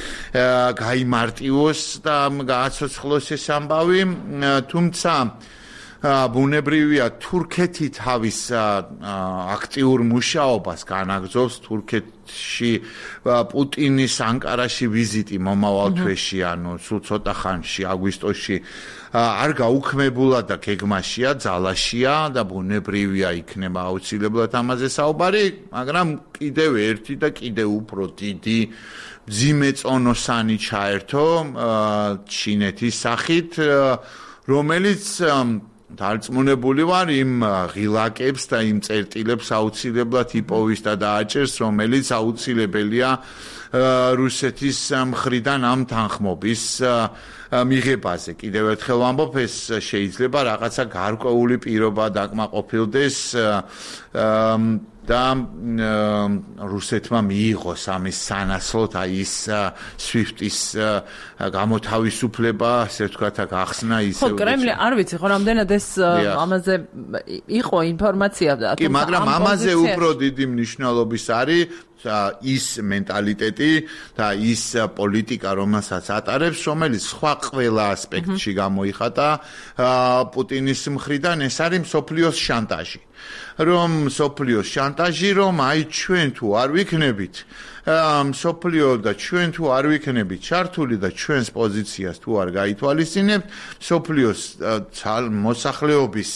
გაიმარტივოს და გააცოცხლოს ეს ამბავი, თუმცა ბუნებრივია თურქეთი თავის აქტიურ მუშაობას განაგრძობს. თურქეთში პუტინის ანკარაში ვიზიტი მომავალ თვეში, ანუ სულ ცოტა ხანში, აგვისტოში არ გაუქმებულა და გეგმაშია, ძალაშია და ბუნებრივია იქნება აუცილებლად ამაზე საუბარი, მაგრამ კიდევ ერთი და კიდევ უფრო დიდი მძიმე წონოსანი ჩაერთო ჩინეთის სახით, რომელიც დარწმუნებული ვარ იმ ღილაკებს და იმ წერტილებს აუცილებლად იპოვის და დააჭერს, რომელიც აუცილებელია რუსეთის მხრიდან ამ თანხმობის მიღებაზე. კიდევ ერთხელ ვამბობ, ეს შეიძლება რაღაცა გარკვეული პირობა დაკმაყოფილდეს და რუსეთმა მიიღოს ამის სანაცვლოდ აი ის SWIFT-ის გამოთავისუფლება, ასე ვთქვათ, ახსნა ისე.
ხო, კრემლი არ ვიცი, ხო, რამდენად ეს ამაზე იყო ინფორმაცია და
კი, მაგრამ ამაზე უფრო დიდი მნიშვნელობის არის ის მენტალიტეტი და ის პოლიტიკა, რომელსაც ატარებს, რომელიც სხვა ყველა ასპექტში გამოიხატა პუტინის მხრიდან, ეს არის მსოფლიოს შანტაჟი. რომ მსოფლიოს შანტაჟი, რომ აი ჩვენ თუ არ ვიქნებით მსოფლიო და ჩვენ თუ არ ვიქნებით ჩართული და ჩვენს პოზიციას თუ არ გაითვალისწინებთ, მსოფლიოს მოსახლეობის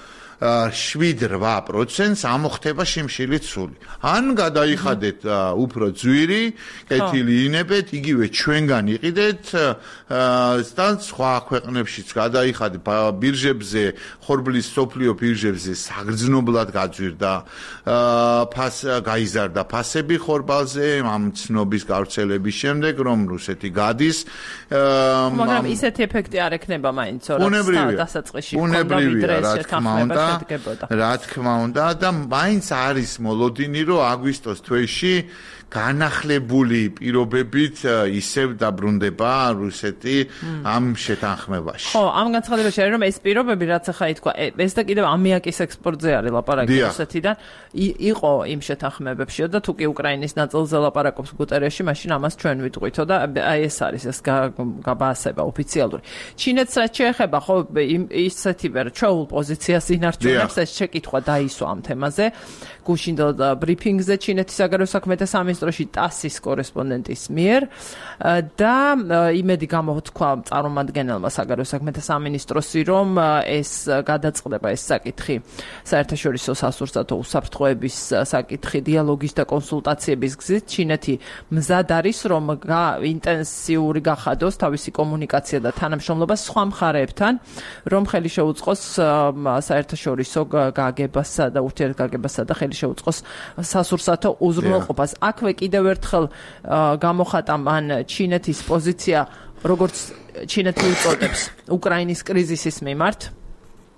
7-8% ამოხდება შიმშილით სული. ან გადაიხადეთ უფრო ძვირი, კეთილი ინებეთ, იგივე ჩვენგან იყიდეთ და სხვა ქვეყნებშიც გადაიხადეთ ბირჟებზე, ხორბლის სოფლიო ბირჟებზე საგრძნობლად გაძვირდა გაიზარდა ფასები ხორბალზე ამ ცნობის გავრცელების შემდეგ, რომ რუსეთი გადის.
მაგრამ ისეთი ეფექტი არ ექნება მაინც, რომ დასაწყისში ჰქონდა ვიდრე შეთანხმება.
რა თქმა უნდა და მაინც არის მოლოდინი, რომ აგვისტოს თვეში განახლებული პირობებით ისევ დაბრუნდება რუსეთი ამ შეთანხმებაში.
ხო, ამ განცხადებაში არის, რომ ეს პირობები, რაც ახლა ითქვა, ეს და კიდევ ამიაკის ექსპორტზე არის ლაპარაკი რუსეთიდან, იყო იმ შეთანხმებებში და თუ კი უკრაინის ნაწილზე ლაპარაკობს გუტერეში, მაშინ ამას ჩვენ ვიტყვითო და აი ეს არის ეს გაბაასება ოფიციალური. ჩინეთს რაც შეეხება, ხო, ისეთივე ჩვეულ პოზიციას ინარჩუნებს, ეს შეკითხვა დაისვა ამ თემაზე. გუშინდელ ბრიფინგზე ჩინეთის საგარეო საქმეთა სამინისტროში TASS-ის კორესპონდენტის მიერ და იმედი გამოთქვა წარმომადგენელმა საგარეო საქმეთა სამინისტროსი, რომ ეს გადაწყდება ეს საკითხი საერთაშორისო სასურსათო უსაფრთხოების საკითხი დიალოგის და კონსულტაციების გზით. ჩინეთი მზად არის, რომ ინტენსიური გახადოს თავისი კომუნიკაცია და თანამშრომლობა სხვა მხარეებთან, რომ ხელი შეუწყოს საერთაშორისო გაგებასა და ურთიერთგაგებასა და ხელი შეუწყოს სასურსათო უზრუნველყოფას. აქვე კიდევ ერთხელ გამოხატა მან ჩინეთის პოზიცია, როგორც ჩინეთი უწოდებს უკრაინის კრიზისის მიმართ.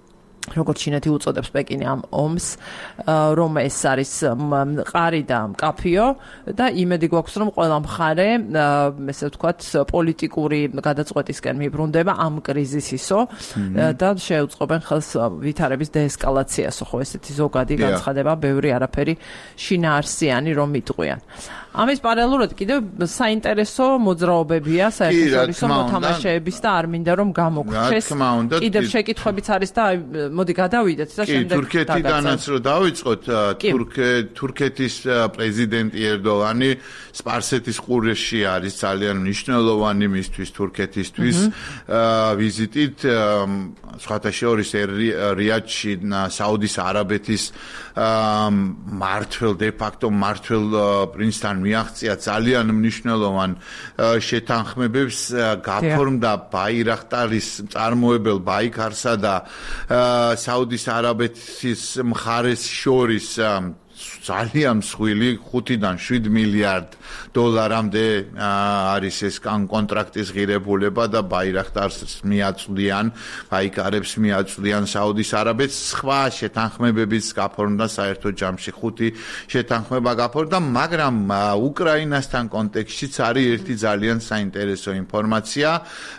როგორც ჩინეთი უწოდებს პეკინი ამ ომს, რომ ეს არის მყარი და მკაფიო და იმედი გვაქვს, რომ ყველა მხარე, ესე ვთქვათ, პოლიტიკური გადაწყვეტისკენ მიბრუნდება ამ კრიზისისო და შეუწყობენ ხელს ვითარების დეესკალაციასო, ხო, ესეთი ზოგადი განცხადება, ბევრი არაფერი შინაარსიანი რომ იტყვიან. ამის პარალელურად კიდევ საინტერესო მოძრაობებია საერთაშორისო მოთამაშეების და არ მინდა რომ გამოგვრჩეს. კიდევ შეკითხვებიც არის და მოდი გადავიდეთ და შემდეგ
თურქეთიდანაც რომ დავიწყოთ, თურქეთის პრეზიდენტი ერდოღანი სპარსეთის ყურეში არის ძალიან მნიშვნელოვანი მისთვის თურქეთისთვის ვიზიტით, სხვათა შორის რიადში საუდის არაბეთის მმართველ დე ფაქტო მმართველ პრინცთან მიაღწია ძალიან მნიშვნელოვან შეთანხმებებს, გაფორმდა ბაირახტარის მწარმოებელ ბაიქარსა და საუდის არაბეთის მხარეს შორის ძალიან მსხვილი 5-დან 7 მილიარდ დოლარამდე არის ეს კონტრაქტის ღირებულება და ბაირახტარს მიაწვდიან, ბაიკარებს მიაწვდიან საუდის არაბეთს. სხვა შეთანხმებებიც გაფორმდა საერთო ჯამში 5 შეთანხმება გაფორმდა, მაგრამ უკრაინასთან კონტექსტშიც არის ერთი ძალიან საინტერესო ინფორმაცია.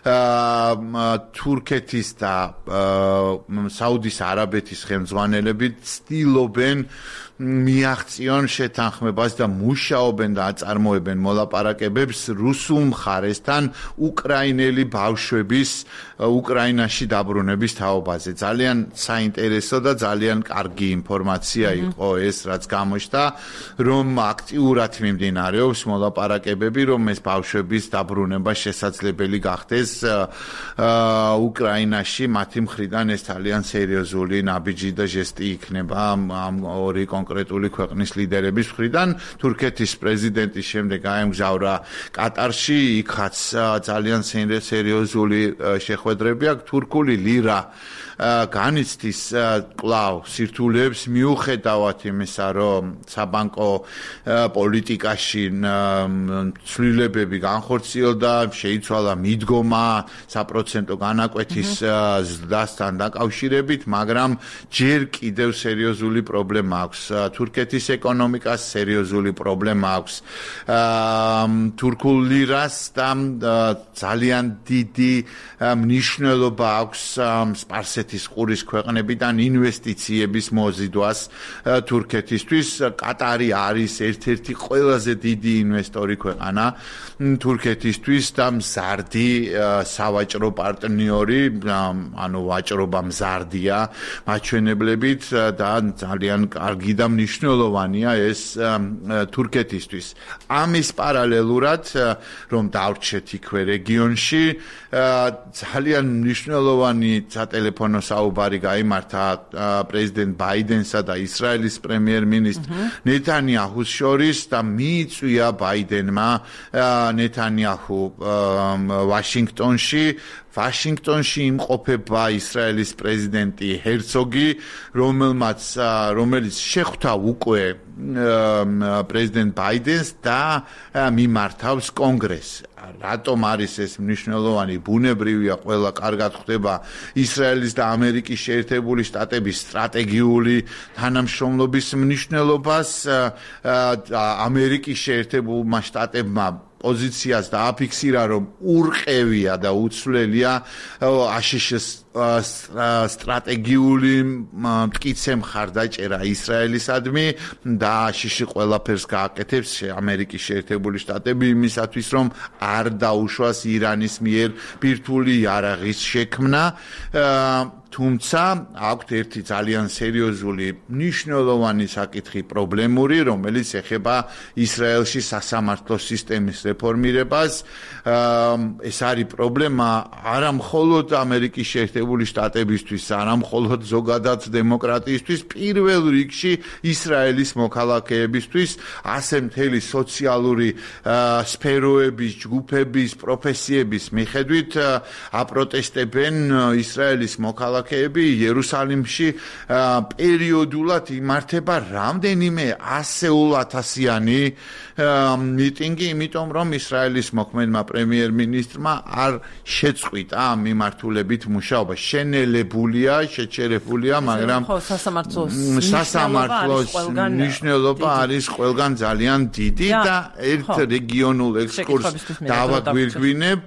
თურქეთის და საუდის არაბეთის ხელმძღვანელები ცდილობენ მიაღწიონ შეთანხმებას და მუშაობენ და აწარმოებენ მოლაპარაკებებს რუსულ მხარესთან უკრაინელი ბავშვების უკრაინაში დაბრუნების თაობაზე. ძალიან საინტერესო და ძალიან კარგი ინფორმაცია იყო ეს, რაც გამოჩნდა, რომ აქტიურად მიმდინარეობს მოლაპარაკებები, რომ ეს ბავშვების დაბრუნება შესაძლებელი გახდეს უკრაინაში. მათი მხრიდან ეს ძალიან სერიოზული ნაბიჯი და ჟესტი იქნება ამ ორი კონკრეტული ქვეყნის ლიდერების მხრიდან. თურქეთის პრეზიდენტის შემდეგ აემგზავრა კატარში, იქაც ძალიან სერიოზული შეხვედრები აქვს. თურქული ლიրա განიცდის კვლავ სირთულეებს მიუხედავად იმისა, რომ საბანკო პოლიტიკაში ცვლილებები განხორციელდა, შეიცვალა მიდგომა საპროცენტო განაკვეთის ზრდასთან დაკავშირებით, მაგრამ ჯერ კიდევ სერიოზული პრობლემა აქვს. თურქეთის ეკონომიკას სერიოზული პრობლემა აქვს. თურქულ ლირას და ძალიან დიდი მნიშვნელობა აქვს სპარსეთის ყურის ქვეყნებიდან ინვესტიციების მოზიდვას თურქეთისთვის. კატარი არის ერთ-ერთი ყველაზე დიდი ინვესტორი ქვეყანა თურქეთისთვის და მზარდი სავაჭრო პარტნიორი, ანუ ვაჭრობა მზარდია მაჩვენებლებით და ძალიან კარგი და მნიშვნელოვანია ეს თურქეთისთვის. ამის პარალელურად, რომ დავრჩეთ იქვე რეგიონში, ძალიან მნიშვნელოვანი სატელეფონო საუბარი გაიმართა პრეზიდენტ ბაიდენსა და ისრაელის პრემიერ-მინისტრ ნეთანიაჰუს შორის და მიიწვია ბაიდენმა ნეთანიაჰუ ვაშინგტონში იმყოფება ისრაელის პრეზიდენტი ჰერცოგი, რომელიც შეხვდა უკვე პრეზიდენტ ბაიდენს და მიმართავს კონგრესს. რატომ არის ეს მნიშვნელოვანი? ბუნებრივია, ყველა კარგად ხვდება ისრაელის და ამერიკის შეერთებული შტატების სტრატეგიული თანამშრომლობის მნიშვნელობას. ამერიკის შეერთებულმა შტატებმა პოზიციას დააფიქსირა, რომ ურყევია და უცვლელია აშშ-ის სტრატეგიული მტკიცე მხარდაჭერა ისრაელისადმი და აშშ-ი ყველაფერს გააკეთებს ამერიკის შეერთებული შტატები იმისათვის, რომ არ დაუშვას ირანის მიერ ბირთვული იარაღის შექმნა. თუმცა აქვს ერთი ძალიან სერიოზული მნიშვნელოვანი საკითხი პრობლემური, რომელიც ეხება ისრაელში სასამართლო სისტემის რეფორმირებას. ეს არის პრობლემა არა მხოლოდ ამერიკის შეერთებული შტატებისთვის, არა მხოლოდ ზოგადად დემოკრატიისთვის, პირველ რიგში ისრაელის მოქალაქეებისთვის, ასე მთელი სოციალური სფეროების, ჯგუფების, პროფესიების მიხედვით აპროტესტებენ ისრაელის მოქალაქეები. იერუსალიმში პერიოდულად იმართება რამდენიმე 100,000-იანი მიტინგი, იმიტომ რომ ისრაელის მოქმედმა პრემიერ-მინისტრმა არ შეწყვიტა ამ მიმართულებით მუშაობა. მუშაობა შენელებულია, შეჩერებულია, მაგრამ სასამართლოს მნიშვნელობა არის ყველგან ძალიან დიდი და ერთ რეგიონულ ექსკურსს დავაგვირგვინებ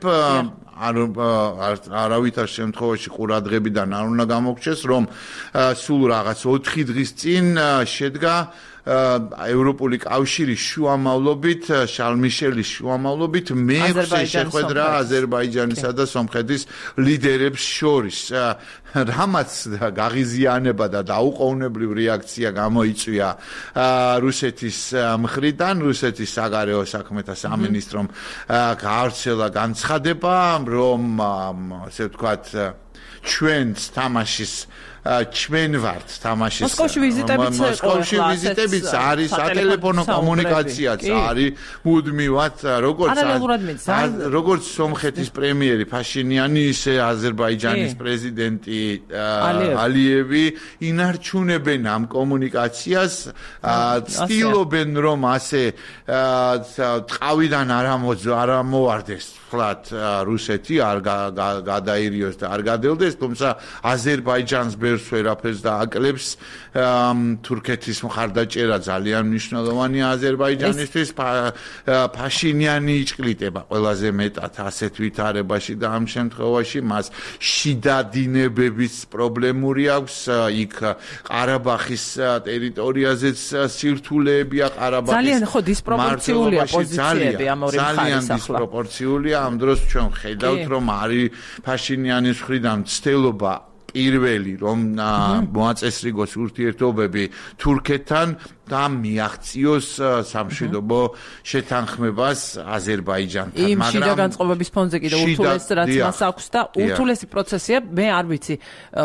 არავითარ შემთხვევაში ყურადღებიდან არ უნდა გამოგჩეს, რომ სულ რაღაც 4 დღის წინ შედგა ევროპული კავშირის შუამავლობით, შარლ მიშელის შუამავლობით მეექვსე შეხვედრა აზერბაიჯანისა და სომხეთის ლიდერებს შორის, რამაც გაღიზიანება და დაუყოვნებლივ რეაქცია გამოიწვია რუსეთის მხრიდან, რუსეთის საგარეო საქმეთა სამინისტრომ გაავრცელა განცხადება, რომ ასე ვთქვათ, ჩვენს თამაშის ჩვენ ვართ თამაშის
მოსკოვში ვიზიტებიც არის სატელეფონო
კომუნიკაციაც არის მუდმივად როგორც სომხეთის პრემიერი ფაშინიანი ისე აზერბაიჯანის პრეზიდენტი ალიევი ინარჩუნებენ ამ კომუნიკაციას ცდილობენ რომ ასე ტყავიდან არ მოვარდეს ფლათ რუსეთი არ გადაირიოს და არ გადელდეს თუმცა აზერბაიჯანს ვერაფერს და აკლებს თურქეთის მხარდაჭერა ძალიან მნიშვნელოვანია აზერბაიჯანისთვის ფაშინიანი იჭყლიტება ყველაზე მეტად ასეთ ვითარებაში და ამ შემთხვევაში მას შიდა დინებების პრობლემური აქვს იქ ყარაბახის ტერიტორიაზეც სირთულეებია ყარაბახის
ძალიან ხო დისპროპორციულია პოზიციები ამ ორი მხარის
ძალიან დისპროპორციულია ამ დროს ჩვენ ხედავთ რომ არის ფაშინიანის მხრიდან ცდილობა პირველი რომ მოაწესრიგოს ურთიერთობები თურქეთთან და მიაღწიოს სამშვიდობო შეთანხმებას აზერბაიჯანთან,
მაგრამ იმ შიდა განწყობების ფონზე კიდე ურთულეს რაც მას აქვს და ურთულესი პროცესია, მე არ ვიცი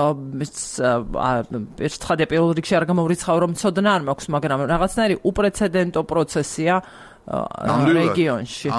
ერთხელ პირველ რიგში არ გამოვრიცხავ რომ ცოდნა არ მაქვს, მაგრამ რაღაცნაირი უპრეცედენტო პროცესია რეგიონში.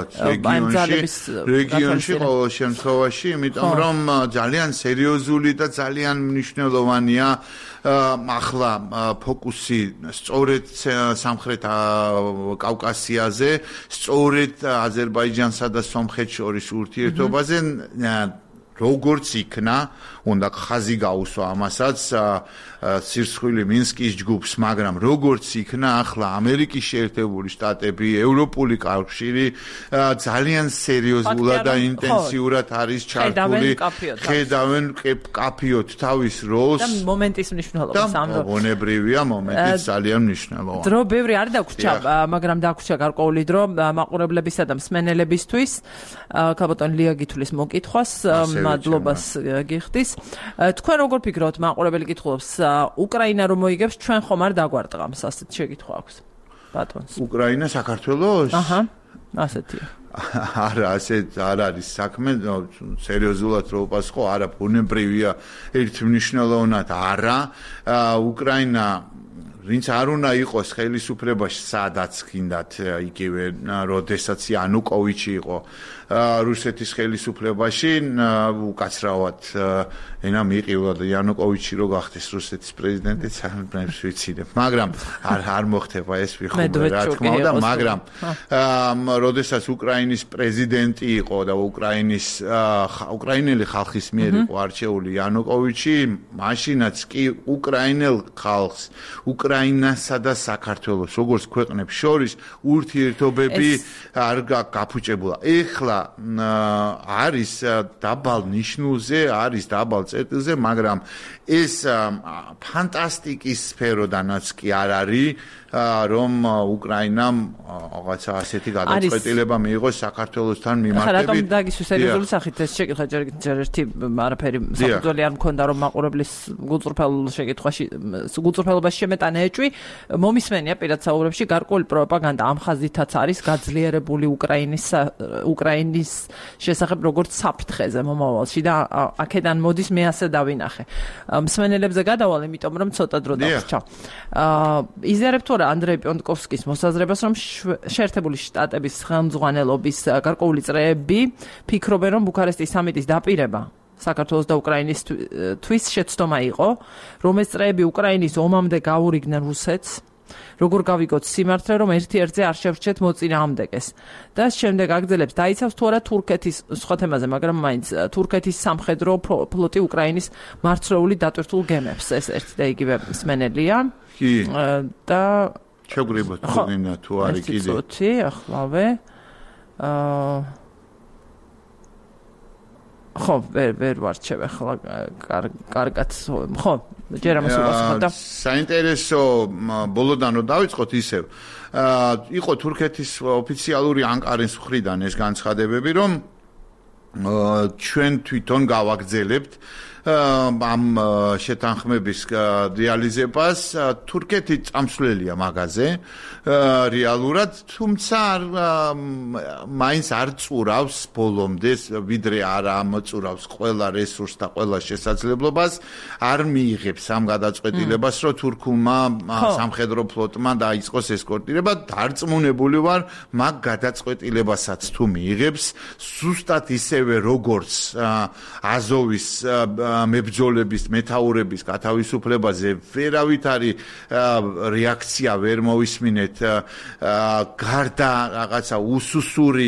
რეგიონში ყოველ შემთხვევაში, იმიტომ რომ ძალიან სერიოზული და ძალიან მნიშვნელოვანია ახლა ფოკუსი სწორედ სამხრეთ კავკასიაზე, სწორედ აზერბაიჯანსა და სომხეთს შორის ურთიერთობაზე როგორც იქნა, უნდა ხაზი გაუსვა ამასაც სირცხვილი მინსკის ჯგუფს, მაგრამ როგორც იქნა ახლა ამერიკის შეერთებული შტატები, ევროპული კავშირი ძალიან სერიოზულად და ინტენსიურად არის ჩართული, ხედავენ კაფიოთ თავის როლს
და მომენტის მნიშვნელობას ამ
დროს. ბუნებრივია მომენტიც ძალიან მნიშვნელოვანია.
დრო ბევრი არ დაგვრჩა, მაგრამ დაგვრჩა გარკვეული დრო მაყურებლებისა და მსმენელებისთვის. ქალბატონ ლია გითulis მოკითხვას, მადლობას გიხდის. თქვენ როგორ ფიქრობთ, მაყურებელი კითხულობს, უკრაინა რომ მოიგებს, ჩვენ ხომ არ დაგვარტყამს, ასეთ შეკითხვა აქვს ბატონს.
უკრაინა საქართველოს?
აჰა, ასეთია.
არა, ასეთ არ არის საქმე, სერიოზულად რო უპასუხო, არა, ბუნებრივია ერთმნიშვნელოვნად არა, უკრაინა ვინც არ უნდა იყოს ხელისუფლებაში, სადაც გინდათ იგივე, როდესაც იანუკოვიჩი იყო რუსეთის ხელისუფლებაში, უკაცრავად ენა მიყივლად იანუკოვიჩი რო გახდეს რუსეთის პრეზიდენტი, სამებს ვიცინებ, მაგრამ არ მოხდება ეს ვიხმობ რა თქმა უნდა, მაგრამ როდესაც უკრაინის პრეზიდენტი იყო და უკრაინელი ხალხის მიერ იყო არჩეული იანუკოვიჩი, მაშინაც კი უკრაინელ ხალხს უკრაინასა და საქართველოს როგორც ქვეყნებს შორის ურთიერთობები არ გაფუჭებულა. ეხლა არის დაბალ ნიშნულზე, არის დაბალ წერტილზე, მაგრამ ეს ფანტასტიკის სფეროდანაც კი არ არის, რომ უკრაინამ რაღაცა ასეთი გადაწყვეტილება მიიღოს საქართველოსთან მიმართებით.
რატომ დაგისვა სერიოზული სახით ეს შეკითხვა ჯერ ერთი არაფერი საფუძველი არ მქონდა რომ მაყურებლის გულწრფელობაში შემეტანა ეჭვი, მომისმენია პირად საუბრებში გარკვეული პროპაგანდა ამ ხაზითაც არის გაძლიერებული უკრაინის შესახებ როგორც საფრთხეზე მომავალში და აქედან მოდის მე ასე დავინახე. მსმენელებზე გადავალ, იმიტომ რომ ცოტა დრო დაგვრჩა. იზიარებ თუ ანდრეი პიონტკოვსკის მოსაზრებას, რომ შეერთებული შტატების ხელმძღვანელობის გარკვეული წრეები ფიქრობენ, რომ ბუქარესტის სამიტის დაპირება საქართველოს და უკრაინისთვის შეცდომა იყო, რომ ეს წრეები უკრაინის ომამდე გაურიგდნენ რუსეთს როგორ გავიგოთ სიმართლე, რომ ერთ-ერთზე არ შევრჩეთ მოწინააღმდეგეს. და შემდეგ აგრძელებს დაიცავს თუ არა თურქეთის სხვა თემაზე, მაგრამ მაინც თურქეთის სამხედრო ფლოტი უკრაინის მარცვლეული დატვირთულ გემებს. ეს ერთი და იგივე მსმენელია.
კი.
და
შეგრიბოთ თუგინა თუ არის კიდე.
წუთი, ახლავე. ხო, ვერ ვარჩევ ახლა კარგად. ხო, ჯერ ამას უყასხოთ და
საინტერესო ბოლოდან რომ დავიწყოთ ისევ. იყო თურქეთის ოფიციალური ანკარის მხრიდან ეს განცხადებები, რომ ჩვენ თვითონ გავაგრძელებთ ამ შეთანხმების რეალიზებას. თურქეთი წამსვლელია მაგაზე რეალურად, თუმცა მაინც არ წურავს ბოლომდე, ვიდრე არა ამოწურავს ყველა რესურსს და ყველა შესაძლებლობას, არ მიიღებს ამ გადაწყვეტილებას, რომ თურქულმა სამხედრო ფლოტმა დაიწყოს ესკორტირება. დარწმუნებული ვარ, მაგ გადაწყვეტილებასაც თუ მიიღებს, ზუსტად ისევე როგორც აზოვის მებრძოლების, მეთაურების გათავისუფლებაზე ვერავითარი რეაქცია ვერ მოვისმინეთ, გარდა რაღაცა უსუსური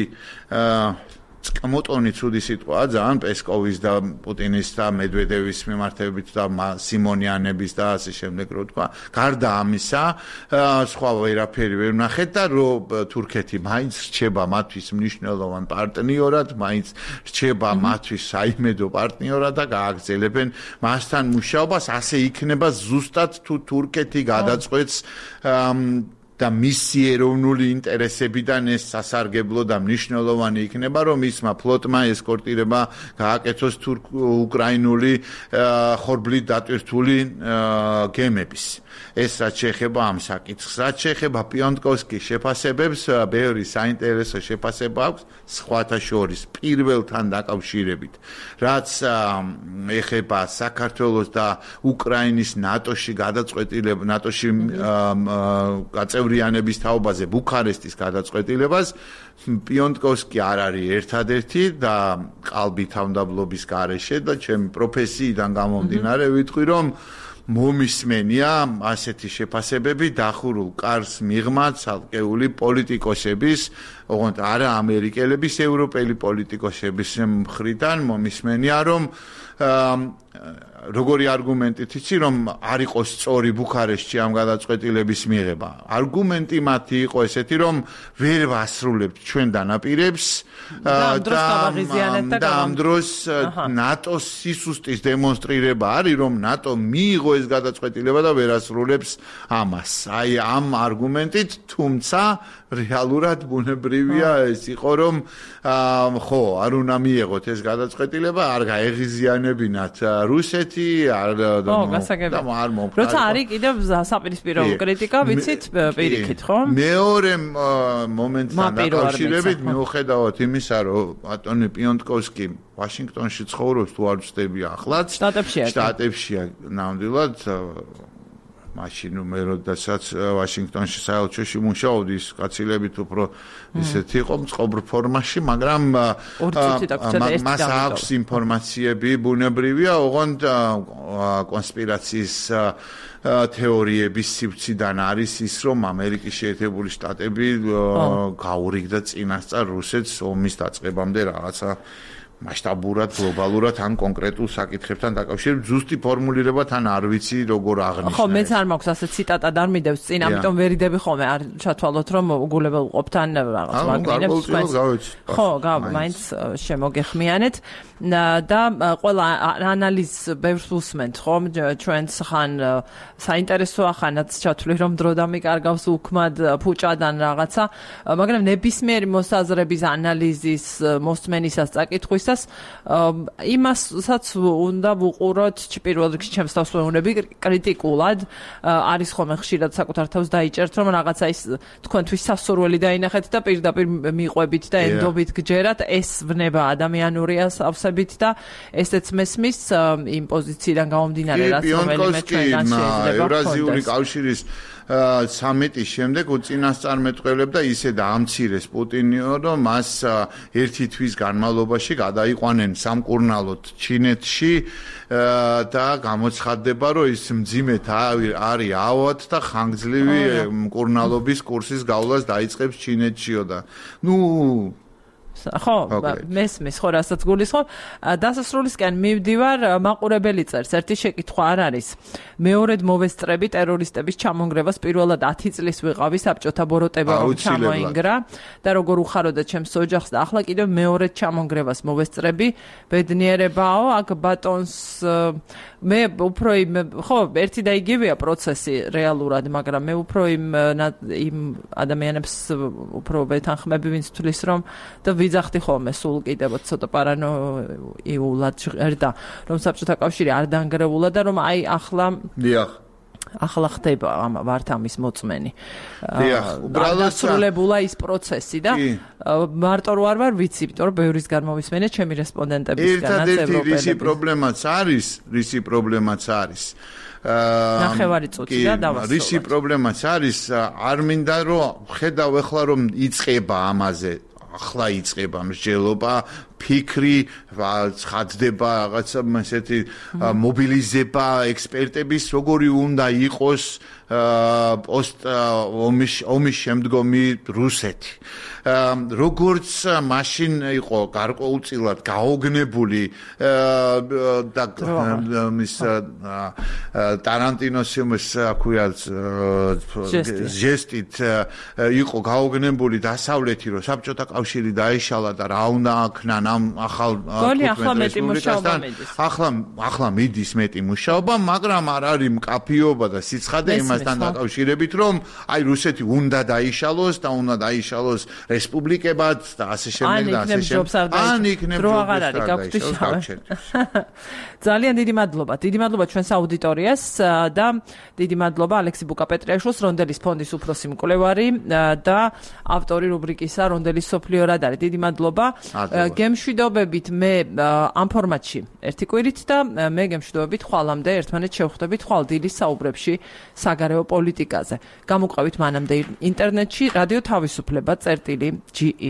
წკმოტონი ცუდი სიტყვაა ძალიან პესკოვის და პუტინის და მედვედევის მიმართებით და სიმონიანების და ასე შემდეგ რო თქვა. გარდა ამისა, სხვა ვერაფერი ვერ ვნახეთ და რომ თურქეთი მაინც რჩება მათთვის მნიშვნელოვან პარტნიორად, მაინც რჩება მათთვის საიმედო პარტნიორად და გააგრძელებენ მასთან მუშაობას. ასე იქნება ზუსტად თუ თურქეთი გადაწყვეტს და მისი ეროვნული ინტერესებიდან ეს სასარგებლო და მნიშვნელოვანი იქნება, რომ მისმა ფლოტმა ესკორტირება გააკეთოს უკრაინული ხორბლით დატვირთული გემების. ეს რაც შეეხება ამ საკითხს, რაც შეეხება პიონტკოვსკის შეფასებებს, ბევრი საინტერესო შეფასება აქვს სხვათა შორის პირველთან დაკავშირებით, რაც ეხება საქართველოს და უკრაინის ნატოში გადაწყვეტილება, ნატოში გაწევრიანების თაობაზე ბუქარესტის გადაწყვეტილებას. პიონტკოვსკი არ არის ერთადერთი და ყალბი თავმდაბლობის გარეშე და ჩემი პროფესიიდან გამომდინარე ვიტყვი, რომ მომისმენია ასეთი შეფასებები დახურულ კარს მიღმა ცალკეული პოლიტიკოსების, ოღონდ არა ამერიკელების, ევროპელი პოლიტიკოსების მხრიდან მომისმენია, რომ როგორი არგუმენტით იცი, რომ არ იყოს სწორი ბუქარესტში ამ გადაწყვეტილების მიღება. არგუმენტი მათი იყო ესეთი, რომ ვერ ვასრულებთ ჩვენ დანაპირებს და ამ დროს ნატოს სისუსტის დემონსტრირება არის, რომ ნატო მიიღო ეს გადაწყვეტილება და ვერ ასრულებს ამას. აი ამ არგუმენტით, თუმცა რეალურად ბუნებრივია ეს იყო, რომ ხო, არ უნდა მიიღოთ ეს გადაწყვეტილება, არ გაეღიზიანებინათ რუსეთი,
და არ მომხდარა. როცა არის კიდევ საპირისპირო კრიტიკა, ვიცით, პირიქით, ხო?
მეორე მომენტთან დაკავშირებით მიუხედავად იმისა, რომ ბატონი პიონტკოვსკი ვაშინგტონში ცხოვრობს, თუ არ ვწდები ახლაც, შტატებშია ნამდვილად მაშინ როდესაც ვაშინგტონში საელჩოში მუშაობდი, ის კაცილებით უფრო ისეთი იყო მწყობრ ფორმაში, მაგრამ მას აქვს ინფორმაციები ბუნებრივია, ოღონდ კონსპირაციის თეორიების სივრციდან არის ის, რომ ამერიკის შეერთებული შტატები გაურიგდა წინასწარ რუსეთს ომის დაწყებამდე რაღაცა მასშტაბურად, გლობალურად ან კონკრეტულ საკითხებთან დაკავშირებით ზუსტი ფორმულირება თან არ ვიცი როგორ აღნიშნა.
ხო, მეც არ მაქვს ასე ციტატად არ მიდევს წინ, ამიტომ ვერიდები ხოლმე არ ჩათვალოთ, რომ უგულებელ ყოფთან რაღაც ვაგნინებს თქვენს. ხო, მაინც შემოგეხმიანეთ და ყველა ანალიზს ბევრს უსმენთ, ხო? ჩვენს ხან საინტერესოა, ხანაც ჩათვლი, რომ დრო დამიკარგავს უქმად ფუჭადან რაღაცა, მაგრამ ნებისმიერი მოსაზრების ანალიზის მოსმენისას წაკითხვისას იმასაც უნდა ვუყუროთ პირველ რიგში ჩემს თავს ვეუბნები კრიტიკულად. არის ხოლმე ხშირად საკუთარ თავს დაიჭერთ, რომ რაღაცა ის თქვენთვის სასურველი დაინახეთ და პირდაპირ მიყვებით და ენდობით გჯერათ. ეს ვნება ადამიანურია სავსებით და ესეც მესმის იმ პოზიციიდან გამომდინარე, რაც რომელიმე ჩვენგან შეიძლება.
ევრაზიული კავშირის სამიტის შემდეგ უწინასწარმეტყველებდა ისე დაამცირეს პუტინიო, რომ მას ერთი თვის განმავლობაში გადაიყვანენ სამკურნალოდ ჩინეთში და გამოცხადდება, რომ ის მძიმედ არის ავად და ხანგრძლივი მკურნალობის კურსის გავლას დაიწყებს ჩინეთშიო და
ხო, მესმის ხო, რასაც გულისხმობ. დასასრულისკენ მივდივარ, მაყურებელი წერს, ერთი შეკითხვა არ არის. მეორედ მოვესწრები ტერორისტების ჩამონგრევას პირველად 10 წლის ვიყავი საბჭოთა ბოროტება ჩამოინგრა და როგორ უხაროდა ჩემს ოჯახს და ახლა კიდევ მეორედ ჩამონგრევას მოვესწრები. ბედნიერებაო, აქ ბატონს მე უფრო ხო, ერთი და იგივეა პროცესი რეალურად, მაგრამ მე უფრო იმ ადამიანებს უფრო ვეთანხმები, ვინც თulis რომ და ვიძახდი ხოლმე სულ კიდევ ცოტა პარანოიულად ჟღერდა, რომ საბჭოთა კავშირი არ დაანგრევულა და რომ აი ახლა ხდება ვართ ამის მოწმენი. უბრალოდ დასრულებულა ის პროცესი და მარტო რო არ ვარ ვიცი, იმიტომ რომ ბევრის გამოვისმენე ჩემი რესპონდენტებისგანაც ევროპელების.
რისი პრობლემაც არის.
ნახევარი წუთი და დავასრულოთ.
რისი პრობლემაც არის, არ მინდა რომ ხედავ ახლა რომ იწყება ამაზე ახლა იწყება მსჯელობა, ფიქრი, ცხადდება რაღაცა ესეთი მობილიზება ექსპერტების, როგორი უნდა იყოს ომის შემდგომი რუსეთი. როგორც მაშინ იყო გარკვეულწილად გაოგნებული და მის ტარანტინოს ჟესტით იყო გაოგნებული დასავლეთი, რომ საბჭოთა კავშირი დაიშალა და რა უნდა აქნან ამ ახალ ახლა მიდის მეტი მუშაობა, მაგრამ არ არის მკაფიობა და სიცხადე იმასთან დაკავშირებით, რომ აი რუსეთი უნდა დაიშალოს და უნდა დაიშალოს რესპუბლიკებად და ასე შემდეგ და ასე შემდეგ. ან იქნებ
დრო აღარ არის გაგვთიშავენ. ძალიან დიდი მადლობა. დიდი მადლობა ჩვენს აუდიტორიას და დიდი მადლობა ალექსი ბუკაპეტრიაშვილს, რონდელის ფონდის უფროსი მკვლევარი და ავტორი რუბრიკისა რონდელის სოფლიო რადარი. დიდი მადლობა. გემშვიდობებით მე ამ ფორმატში ერთი კვირით და მე გემშვიდობებით ხვალამდე ერთმანეთს შევხვდებით ხვალ დილის საუბრებში საგარეო პოლიტიკაზე. გამოყვებით მანამდე ინტერნეტში რადიო თავისუფლება წერტილი.ge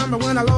remember when I